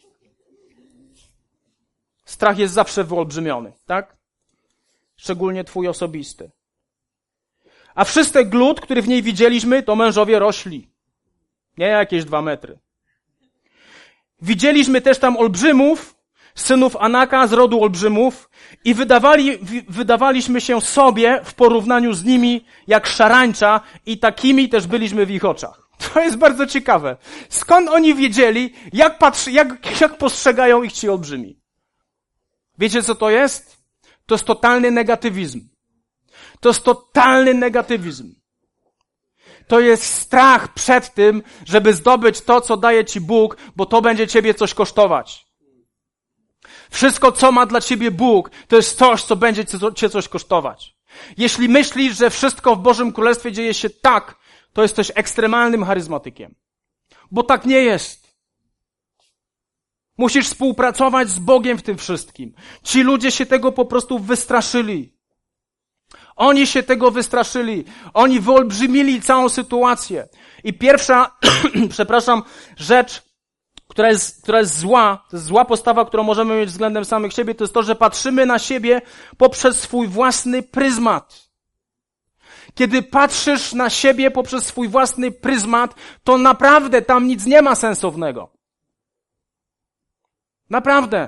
Strach jest zawsze wyolbrzymiony, tak? Szczególnie twój osobisty. A wszystek lud, który w niej widzieliśmy, to mężowie rośli. Nie jakieś dwa metry. Widzieliśmy też tam olbrzymów, synów Anaka z rodu olbrzymów i wydawali, wydawaliśmy się sobie w porównaniu z nimi jak szarańcza i takimi też byliśmy w ich oczach. To jest bardzo ciekawe. Skąd oni wiedzieli, jak, patrzy, jak, jak postrzegają ich ci olbrzymi? Wiecie, co to jest? To jest totalny negatywizm. To jest totalny negatywizm. To jest strach przed tym, żeby zdobyć to, co daje ci Bóg, bo to będzie ciebie coś kosztować. Wszystko, co ma dla ciebie Bóg, to jest coś, co będzie cię coś kosztować. Jeśli myślisz, że wszystko w Bożym Królestwie dzieje się tak, to jesteś ekstremalnym charyzmatykiem. Bo tak nie jest. Musisz współpracować z Bogiem w tym wszystkim. Ci ludzie się tego po prostu wystraszyli. Oni się tego wystraszyli. Oni wyolbrzymili całą sytuację. I pierwsza, przepraszam, rzecz, która jest, która jest zła, to jest zła postawa, którą możemy mieć względem samych siebie, to jest to, że patrzymy na siebie poprzez swój własny pryzmat. Kiedy patrzysz na siebie poprzez swój własny pryzmat, to naprawdę tam nic nie ma sensownego. Naprawdę.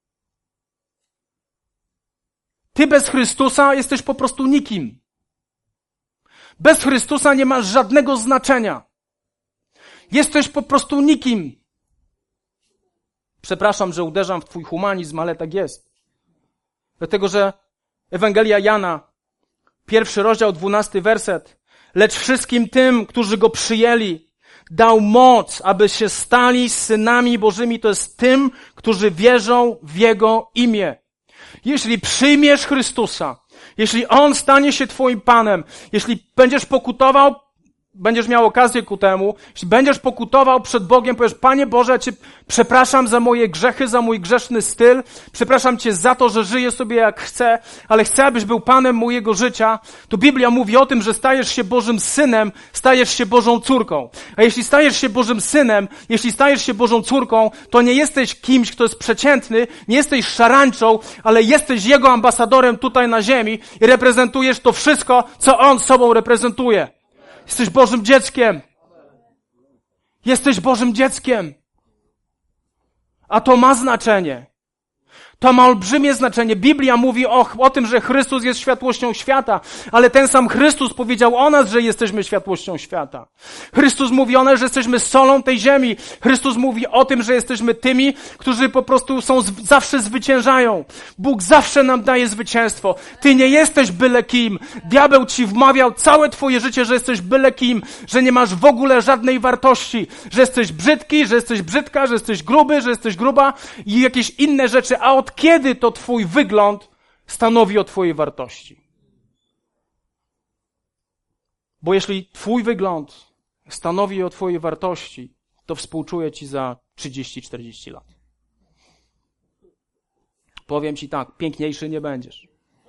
Ty bez Chrystusa jesteś po prostu nikim. Bez Chrystusa nie masz żadnego znaczenia. Jesteś po prostu nikim. Przepraszam, że uderzam w twój humanizm, ale tak jest. Dlatego, że Ewangelia Jana, pierwszy rozdział, dwunasty werset. Lecz wszystkim tym, którzy Go przyjęli, dał moc, aby się stali synami Bożymi. To jest tym, którzy wierzą w Jego imię. Jeśli przyjmiesz Chrystusa, jeśli On stanie się twoim Panem, jeśli będziesz pokutował, będziesz miał okazję ku temu, jeśli będziesz pokutował przed Bogiem, powiesz, Panie Boże, ja Cię przepraszam za moje grzechy, za mój grzeszny styl, przepraszam Cię za to, że żyję sobie jak chcę, ale chcę, abyś był Panem mojego życia, to Biblia mówi o tym, że stajesz się Bożym Synem, stajesz się Bożą córką. A jeśli stajesz się Bożym Synem, jeśli stajesz się Bożą córką, to nie jesteś kimś, kto jest przeciętny, nie jesteś szarańczą, ale jesteś Jego ambasadorem tutaj na ziemi i reprezentujesz to wszystko, co On sobą reprezentuje. Jesteś Bożym dzieckiem. Jesteś Bożym dzieckiem. A to ma znaczenie. To ma olbrzymie znaczenie. Biblia mówi o, o tym, że Chrystus jest światłością świata, ale ten sam Chrystus powiedział o nas, że jesteśmy światłością świata. Chrystus mówi o nas, że jesteśmy solą tej ziemi. Chrystus mówi o tym, że jesteśmy tymi, którzy po prostu są, zawsze zwyciężają. Bóg zawsze nam daje zwycięstwo. Ty nie jesteś byle kim. Diabeł ci wmawiał całe twoje życie, że jesteś byle kim, że nie masz w ogóle żadnej wartości, że jesteś brzydki, że jesteś brzydka, że jesteś gruby, że jesteś gruba i jakieś inne rzeczy. A od kiedy to twój wygląd stanowi o twojej wartości? Bo jeśli twój wygląd stanowi o twojej wartości, to współczuję ci za trzydzieści czterdzieści lat. Powiem ci tak, piękniejszy nie będziesz.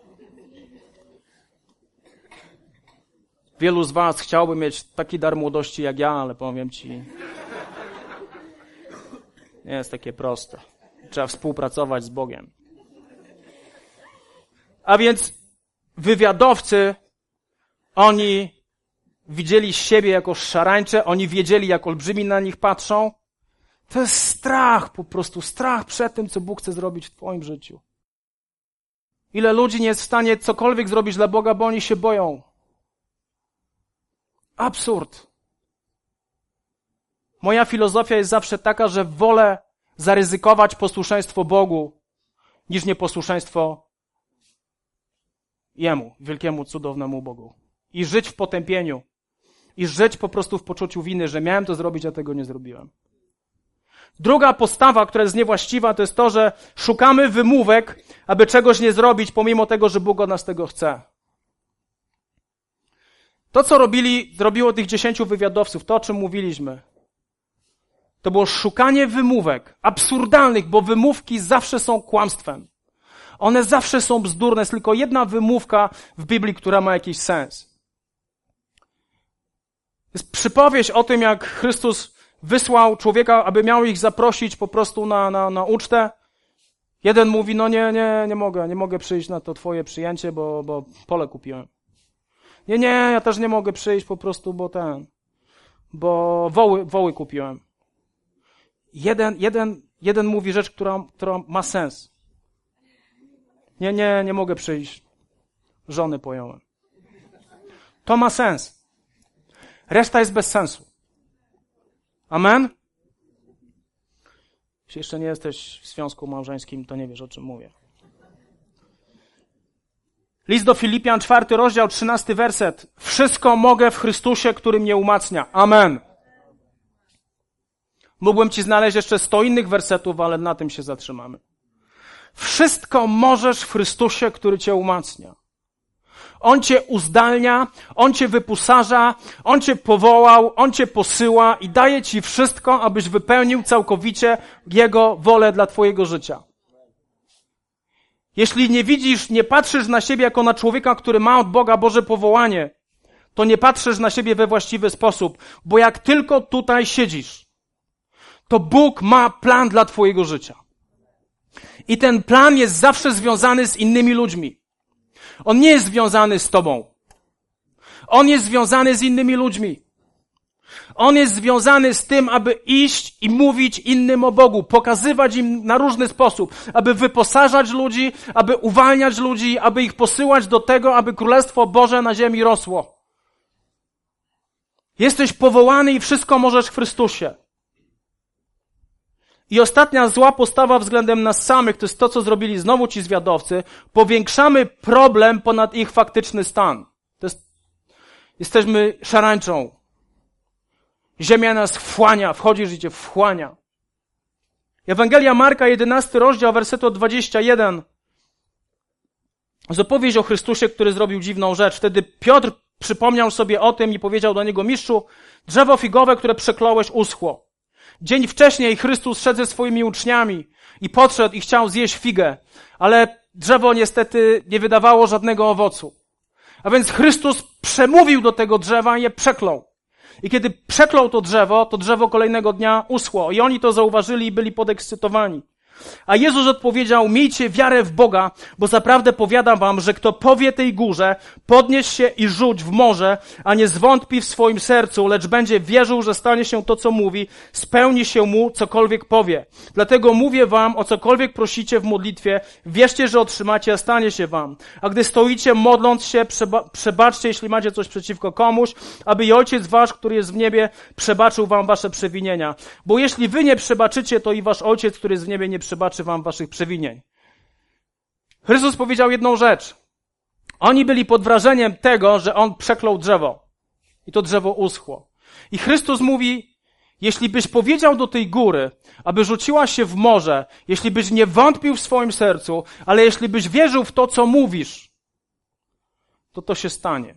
Wielu z was chciałby mieć taki dar młodości jak ja, ale powiem ci, nie jest takie proste. Trzeba współpracować z Bogiem. A więc wywiadowcy, oni widzieli siebie jako szarańcze, oni wiedzieli, jak olbrzymi na nich patrzą. To jest strach, po prostu strach przed tym, co Bóg chce zrobić w twoim życiu. Ile ludzi nie jest w stanie cokolwiek zrobić dla Boga, bo oni się boją. Absurd. Moja filozofia jest zawsze taka, że wolę zaryzykować posłuszeństwo Bogu, niż nieposłuszeństwo Jemu, wielkiemu, cudownemu Bogu. I żyć w potępieniu. I żyć po prostu w poczuciu winy, że miałem to zrobić, a tego nie zrobiłem. Druga postawa, która jest niewłaściwa, to jest to, że szukamy wymówek, aby czegoś nie zrobić, pomimo tego, że Bóg od nas tego chce. To, co robili, zrobiło tych dziesięciu wywiadowców, to, o czym mówiliśmy, to było szukanie wymówek, absurdalnych, bo wymówki zawsze są kłamstwem. One zawsze są bzdurne, jest tylko jedna wymówka w Biblii, która ma jakiś sens. Jest przypowieść o tym, jak Chrystus wysłał człowieka, aby miał ich zaprosić po prostu na, na, na ucztę. Jeden mówi, no nie, nie, nie mogę, nie mogę przyjść na to twoje przyjęcie, bo, bo pole kupiłem. Nie, nie, ja też nie mogę przyjść po prostu, bo ten, bo woły, woły kupiłem. Jeden, jeden, jeden mówi rzecz, która, która ma sens. Nie, nie, nie mogę przyjść. Żony pojąłem. To ma sens. Reszta jest bez sensu. Amen? Jeśli jeszcze nie jesteś w związku małżeńskim, to nie wiesz, o czym mówię. List do Filipian, czwarty rozdział, trzynasty werset. Wszystko mogę w Chrystusie, który mnie umacnia. Amen. Mógłbym ci znaleźć jeszcze sto innych wersetów, ale na tym się zatrzymamy. Wszystko możesz w Chrystusie, który cię umacnia. On cię uzdalnia, On cię wyposaża, On cię powołał, On cię posyła i daje ci wszystko, abyś wypełnił całkowicie Jego wolę dla twojego życia. Jeśli nie widzisz, nie patrzysz na siebie jako na człowieka, który ma od Boga Boże powołanie, to nie patrzysz na siebie we właściwy sposób, bo jak tylko tutaj siedzisz, to Bóg ma plan dla twojego życia. I ten plan jest zawsze związany z innymi ludźmi. On nie jest związany z tobą. On jest związany z innymi ludźmi. On jest związany z tym, aby iść i mówić innym o Bogu, pokazywać im na różny sposób, aby wyposażać ludzi, aby uwalniać ludzi, aby ich posyłać do tego, aby Królestwo Boże na ziemi rosło. Jesteś powołany i wszystko możesz w Chrystusie. I ostatnia zła postawa względem nas samych, to jest to, co zrobili znowu ci zwiadowcy. Powiększamy problem ponad ich faktyczny stan. To jest, jesteśmy szarańczą. Ziemia nas wchłania, wchodzisz i cię wchłania. Ewangelia Marka, jedenasty rozdział, wersetu od dwudziestego pierwszego. Z opowieść o Chrystusie, który zrobił dziwną rzecz. Wtedy Piotr przypomniał sobie o tym i powiedział do niego: Mistrzu, drzewo figowe, które przekląłeś, uschło. Dzień wcześniej Chrystus szedł ze swoimi uczniami i podszedł i chciał zjeść figę, ale drzewo niestety nie wydawało żadnego owocu. A więc Chrystus przemówił do tego drzewa i je przeklął. I kiedy przeklął to drzewo, to drzewo kolejnego dnia uschło. I oni to zauważyli i byli podekscytowani. A Jezus odpowiedział, miejcie wiarę w Boga, bo zaprawdę powiadam wam, że kto powie tej górze, podnieś się i rzuć w morze, a nie zwątpi w swoim sercu, lecz będzie wierzył, że stanie się to, co mówi, spełni się mu, cokolwiek powie. Dlatego mówię wam, o cokolwiek prosicie w modlitwie, wierzcie, że otrzymacie, a stanie się wam. A gdy stoicie modląc się, przeba- przebaczcie, jeśli macie coś przeciwko komuś, aby i Ojciec wasz, który jest w niebie, przebaczył wam wasze przewinienia. Bo jeśli wy nie przebaczycie, to i wasz Ojciec, który jest w niebie, nie przebaczy wam waszych przewinień. Chrystus powiedział jedną rzecz. Oni byli pod wrażeniem tego, że On przeklął drzewo. I to drzewo uschło. I Chrystus mówi, jeśli byś powiedział do tej góry, aby rzuciła się w morze, jeśli byś nie wątpił w swoim sercu, ale jeśli byś wierzył w to, co mówisz, to to się stanie.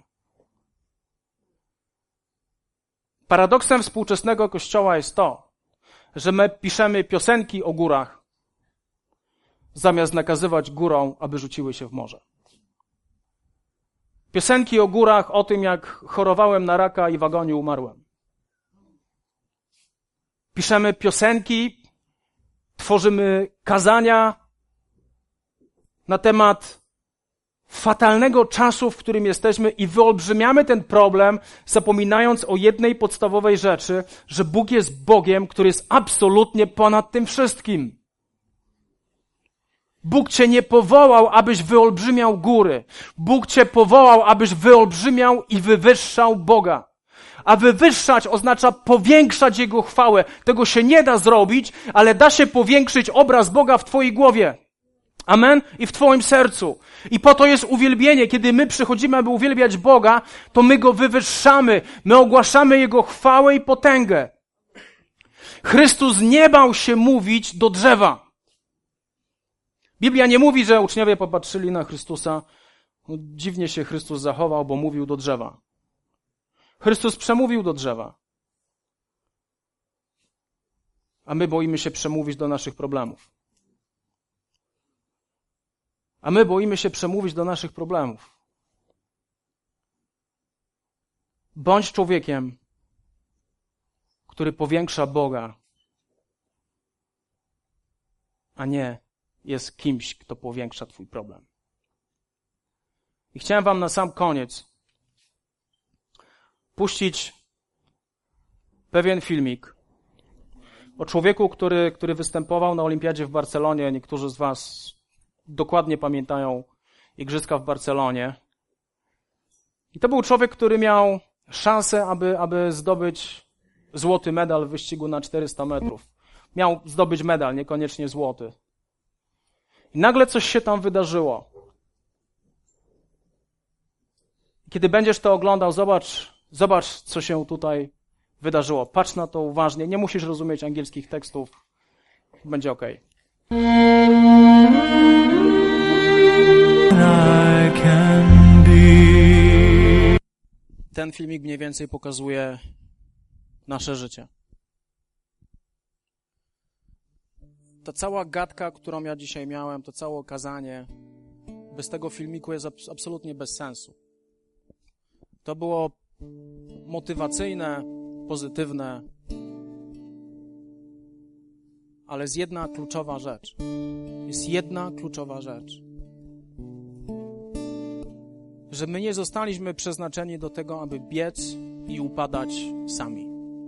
Paradoksem współczesnego Kościoła jest to, że my piszemy piosenki o górach, zamiast nakazywać górom, aby rzuciły się w morze. Piosenki o górach, o tym, jak chorowałem na raka i w agonii umarłem. Piszemy piosenki, tworzymy kazania na temat fatalnego czasu, w którym jesteśmy i wyolbrzymiamy ten problem, zapominając o jednej podstawowej rzeczy, że Bóg jest Bogiem, który jest absolutnie ponad tym wszystkim. Bóg cię nie powołał, abyś wyolbrzymiał góry. Bóg cię powołał, abyś wyolbrzymiał i wywyższał Boga. A wywyższać oznacza powiększać Jego chwałę. Tego się nie da zrobić, ale da się powiększyć obraz Boga w twojej głowie. Amen? I w twoim sercu. I po to jest uwielbienie. Kiedy my przychodzimy, aby uwielbiać Boga, to my Go wywyższamy. My ogłaszamy Jego chwałę i potęgę. Chrystus nie bał się mówić do drzewa. Biblia nie mówi, że uczniowie popatrzyli na Chrystusa. No, dziwnie się Chrystus zachował, bo mówił do drzewa. Chrystus przemówił do drzewa. A my boimy się przemówić do naszych problemów. A my boimy się przemówić do naszych problemów. Bądź człowiekiem, który powiększa Boga, a nie jest kimś, kto powiększa twój problem. I chciałem wam na sam koniec puścić pewien filmik o człowieku, który, który występował na Olimpiadzie w Barcelonie. Niektórzy z was dokładnie pamiętają Igrzyska w Barcelonie. I to był człowiek, który miał szansę, aby, aby zdobyć złoty medal w wyścigu na czterysta metrów. Miał zdobyć medal, niekoniecznie złoty. I nagle coś się tam wydarzyło. Kiedy będziesz to oglądał, zobacz, zobacz, co się tutaj wydarzyło. Patrz na to uważnie. Nie musisz rozumieć angielskich tekstów. Będzie okej. Ten filmik mniej więcej pokazuje nasze życie. Ta cała gadka, którą ja dzisiaj miałem, to całe kazanie, bez tego filmiku jest absolutnie bez sensu. To było motywacyjne, pozytywne, ale jest jedna kluczowa rzecz. Jest jedna kluczowa rzecz. Że my nie zostaliśmy przeznaczeni do tego, aby biec i upadać sami.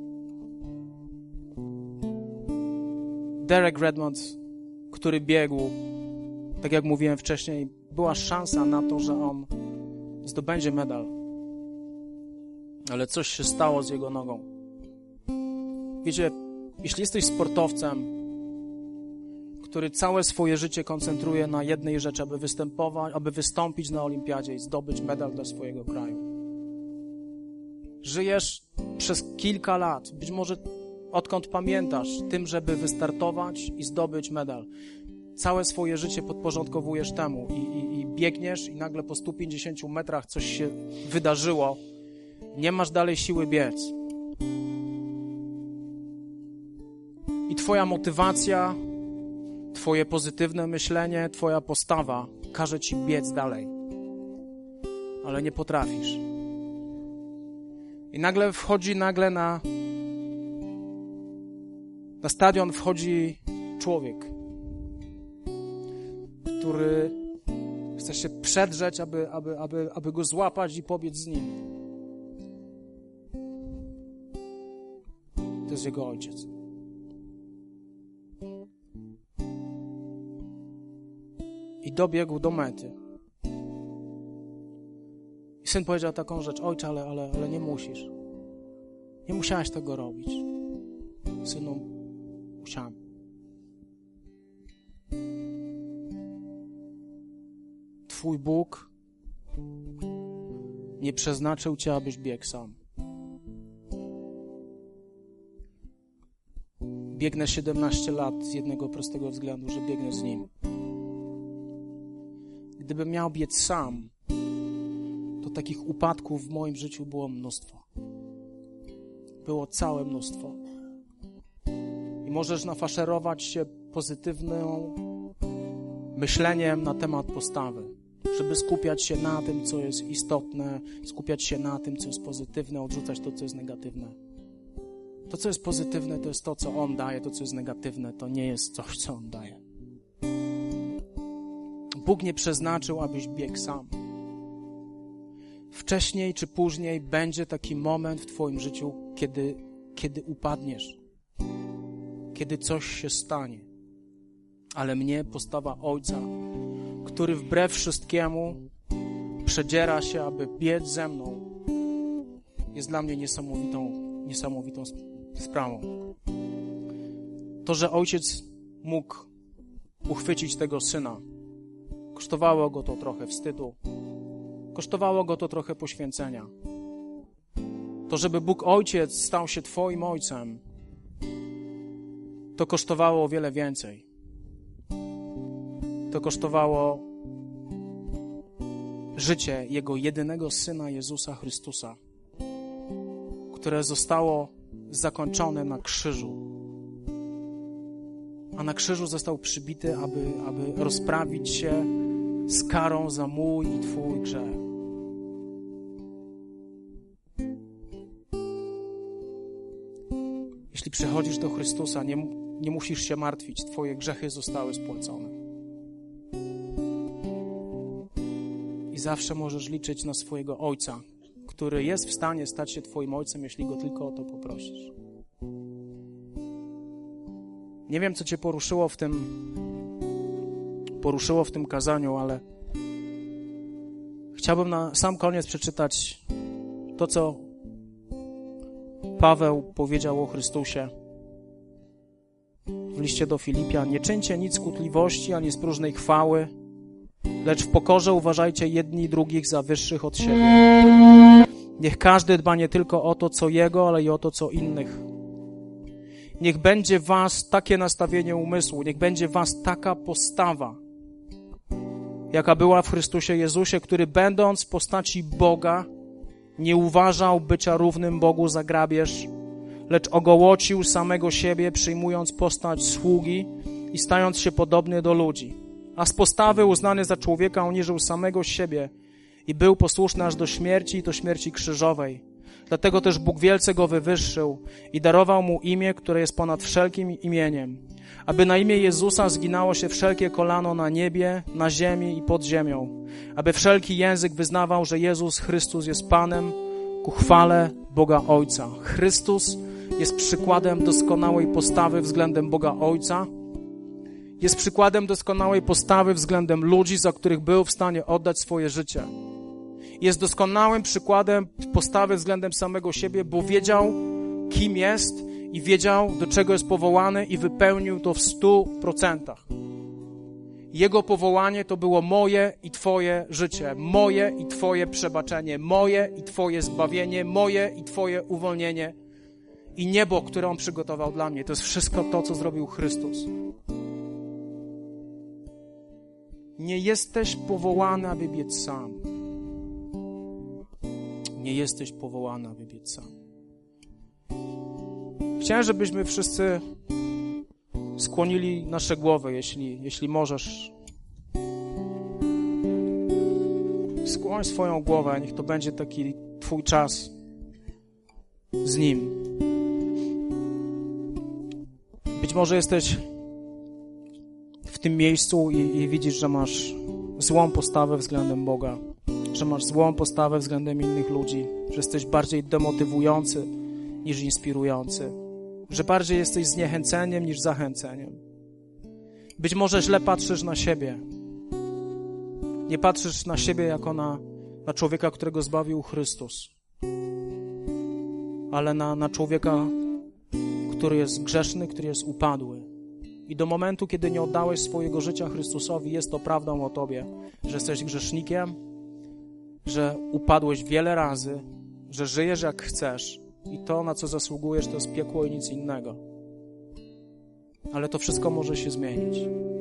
Derek Redmond, który biegł, tak jak mówiłem wcześniej, była szansa na to, że on zdobędzie medal. Ale coś się stało z jego nogą. Wiecie, jeśli jesteś sportowcem, który całe swoje życie koncentruje na jednej rzeczy, aby występować, aby wystąpić na olimpiadzie i zdobyć medal dla swojego kraju. Żyjesz przez kilka lat, być może odkąd pamiętasz, tym, żeby wystartować i zdobyć medal. Całe swoje życie podporządkowujesz temu i, i, i biegniesz i nagle po stu pięćdziesięciu metrach coś się wydarzyło. Nie masz dalej siły biec. I twoja motywacja, twoje pozytywne myślenie, twoja postawa każe ci biec dalej. Ale nie potrafisz. I nagle wchodzi nagle na na stadion wchodzi człowiek. który chcesz się przedrzeć, aby, aby, aby, aby go złapać i pobiec z nim. To jest jego ojciec. I dobiegł do mety. I syn powiedział taką rzecz: ojcze, ale, ale, ale nie musisz. Nie musiałeś tego robić. Synu, musiałem. Twój Bóg nie przeznaczył cię, abyś biegł sam. Biegnę siedemnaście lat z jednego prostego względu, że biegnę z Nim. Gdybym miał biec sam, to takich upadków w moim życiu było mnóstwo. Było całe mnóstwo. I możesz nafaszerować się pozytywnym myśleniem na temat postawy, żeby skupiać się na tym, co jest istotne, skupiać się na tym, co jest pozytywne, odrzucać to, co jest negatywne. To, co jest pozytywne, to jest to, co On daje, to, co jest negatywne, to nie jest coś, co On daje. Bóg nie przeznaczył, abyś biegł sam. Wcześniej czy później będzie taki moment w twoim życiu, kiedy, kiedy upadniesz, kiedy coś się stanie. Ale mnie postawa Ojca, który wbrew wszystkiemu przedziera się, aby biec ze mną, jest dla mnie niesamowitą, niesamowitą sprawą. To, że Ojciec mógł uchwycić tego Syna, kosztowało go to trochę wstydu, kosztowało go to trochę poświęcenia. To, żeby Bóg Ojciec stał się twoim Ojcem, to kosztowało o wiele więcej. To kosztowało życie Jego jedynego Syna Jezusa Chrystusa, które zostało zakończone na krzyżu. A na krzyżu został przybity, aby, aby rozprawić się z karą za mój i twój grzech. Jeśli przychodzisz do Chrystusa, nie, nie musisz się martwić, twoje grzechy zostały spłacone. I zawsze możesz liczyć na swojego Ojca, który jest w stanie stać się twoim Ojcem, jeśli Go tylko o to poprosisz. Nie wiem, co cię poruszyło w tym poruszyło w tym kazaniu, ale chciałbym na sam koniec przeczytać to, co Paweł powiedział o Chrystusie w liście do Filipian. Nie czyńcie nic z kłótliwości, ani z próżnej chwały, lecz w pokorze uważajcie jedni drugich za wyższych od siebie. Niech każdy dba nie tylko o to, co jego, ale i o to, co innych. Niech będzie w was takie nastawienie umysłu, niech będzie w was taka postawa, jaka była w Chrystusie Jezusie, który będąc w postaci Boga, nie uważał bycia równym Bogu za grabież, lecz ogołocił samego siebie, przyjmując postać sługi i stając się podobny do ludzi. A z postawy uznany za człowieka uniżył samego siebie i był posłuszny aż do śmierci i to śmierci krzyżowej. Dlatego też Bóg wielce go wywyższył i darował mu imię, które jest ponad wszelkim imieniem, aby na imię Jezusa zginało się wszelkie kolano na niebie, na ziemi i pod ziemią, aby wszelki język wyznawał, że Jezus Chrystus jest Panem, ku chwale Boga Ojca. Chrystus jest przykładem doskonałej postawy względem Boga Ojca, jest przykładem doskonałej postawy względem ludzi, za których był w stanie oddać swoje życie. Jest doskonałym przykładem postawy względem samego siebie, bo wiedział, kim jest i wiedział, do czego jest powołany i wypełnił to w stu procentach. Jego powołanie to było moje i twoje życie, moje i twoje przebaczenie, moje i twoje zbawienie, moje i twoje uwolnienie i niebo, które On przygotował dla mnie. To jest wszystko to, co zrobił Chrystus. Nie jesteś powołany, aby biec sam. Nie jesteś powołany, aby biec sam. Chciałem, żebyśmy wszyscy skłonili nasze głowy, jeśli, jeśli możesz. Skłoń swoją głowę, niech to będzie taki twój czas z Nim. Być może jesteś w tym miejscu i, i widzisz, że masz złą postawę względem Boga, że masz złą postawę względem innych ludzi, że jesteś bardziej demotywujący niż inspirujący, że bardziej jesteś zniechęceniem niż zachęceniem. Być może źle patrzysz na siebie. Nie patrzysz na siebie jako na, na człowieka, którego zbawił Chrystus, ale na, na człowieka, który jest grzeszny, który jest upadły. I do momentu, kiedy nie oddałeś swojego życia Chrystusowi, jest to prawdą o tobie, że jesteś grzesznikiem, że upadłeś wiele razy, że żyjesz jak chcesz i to, na co zasługujesz, to jest piekło i nic innego. Ale to wszystko może się zmienić.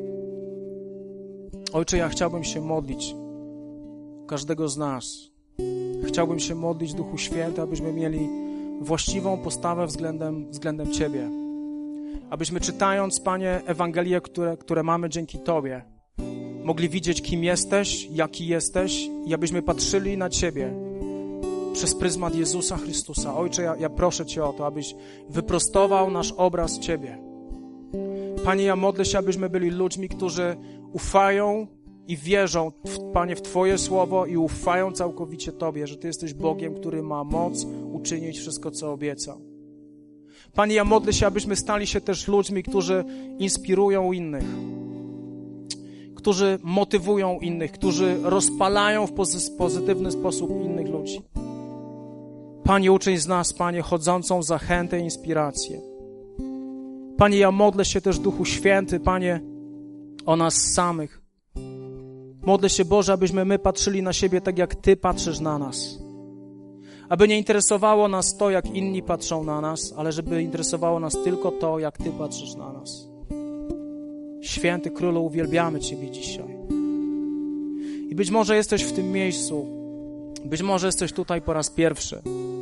Ojcze, ja chciałbym się modlić każdego z nas. Chciałbym się modlić, Duchu Święty, abyśmy mieli właściwą postawę względem, względem Ciebie. Abyśmy czytając, Panie, Ewangelie, które, które mamy dzięki Tobie, mogli widzieć, kim jesteś, jaki jesteś i abyśmy patrzyli na Ciebie przez pryzmat Jezusa Chrystusa. Ojcze, ja, ja proszę Cię o to, abyś wyprostował nasz obraz Ciebie. Panie, ja modlę się, abyśmy byli ludźmi, którzy ufają i wierzą, w, Panie, w Twoje słowo i ufają całkowicie Tobie, że Ty jesteś Bogiem, który ma moc uczynić wszystko, co obiecał. Panie, ja modlę się, abyśmy stali się też ludźmi, którzy inspirują innych, którzy motywują innych, którzy rozpalają w pozy- pozytywny sposób innych ludzi. Panie, uczyń z nas, Panie, chodzącą zachętę i inspirację. Panie, ja modlę się też, Duchu Święty, Panie, o nas samych. Modlę się, Boże, abyśmy my patrzyli na siebie tak, jak Ty patrzysz na nas. Aby nie interesowało nas to, jak inni patrzą na nas, ale żeby interesowało nas tylko to, jak Ty patrzysz na nas. Święty Królu, uwielbiamy Ciebie dzisiaj. I być może jesteś w tym miejscu, być może jesteś tutaj po raz pierwszy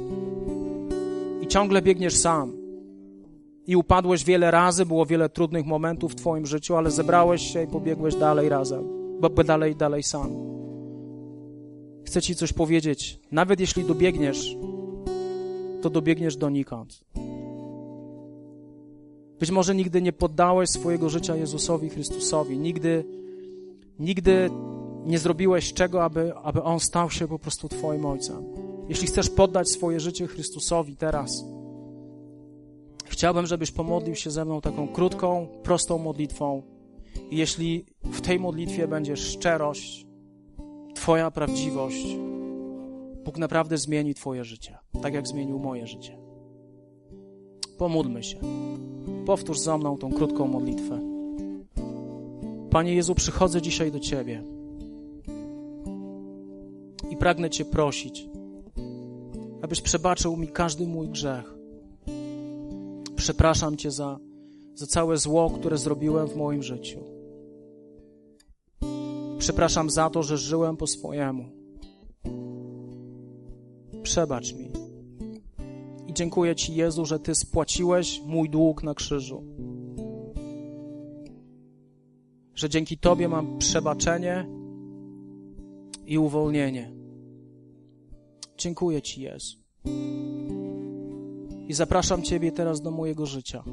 i ciągle biegniesz sam. I upadłeś wiele razy, było wiele trudnych momentów w Twoim życiu, ale zebrałeś się i pobiegłeś dalej razem, bo dalej, dalej sam. Chcę Ci coś powiedzieć. Nawet jeśli dobiegniesz, to dobiegniesz donikąd. Być może nigdy nie poddałeś swojego życia Jezusowi Chrystusowi. Nigdy, nigdy nie zrobiłeś czego, aby, aby On stał się po prostu Twoim Ojcem. Jeśli chcesz poddać swoje życie Chrystusowi teraz, chciałbym, żebyś pomodlił się ze mną taką krótką, prostą modlitwą. I jeśli w tej modlitwie będzie szczerość, Twoja prawdziwość, Bóg naprawdę zmieni Twoje życie, tak jak zmienił moje życie. Pomódlmy się. Powtórz za mną tą krótką modlitwę. Panie Jezu, przychodzę dzisiaj do Ciebie i pragnę Cię prosić, abyś przebaczył mi każdy mój grzech. Przepraszam Cię za, za całe zło, które zrobiłem w moim życiu. Przepraszam za to, że żyłem po swojemu. Przebacz mi. I dziękuję Ci, Jezu, że Ty spłaciłeś mój dług na krzyżu. Że dzięki Tobie mam przebaczenie i uwolnienie. Dziękuję Ci, Jezu. I zapraszam Ciebie teraz do mojego życia.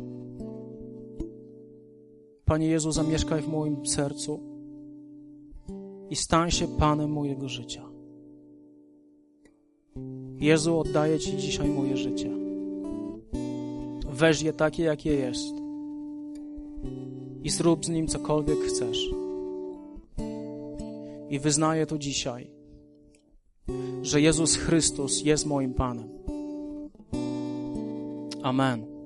Panie Jezu, zamieszkaj w moim sercu i stań się Panem mojego życia. Jezu, oddaję Ci dzisiaj moje życie. Weź je takie, jakie jest i zrób z nim cokolwiek chcesz. I wyznaję to dzisiaj, że Jezus Chrystus jest moim Panem. Amen.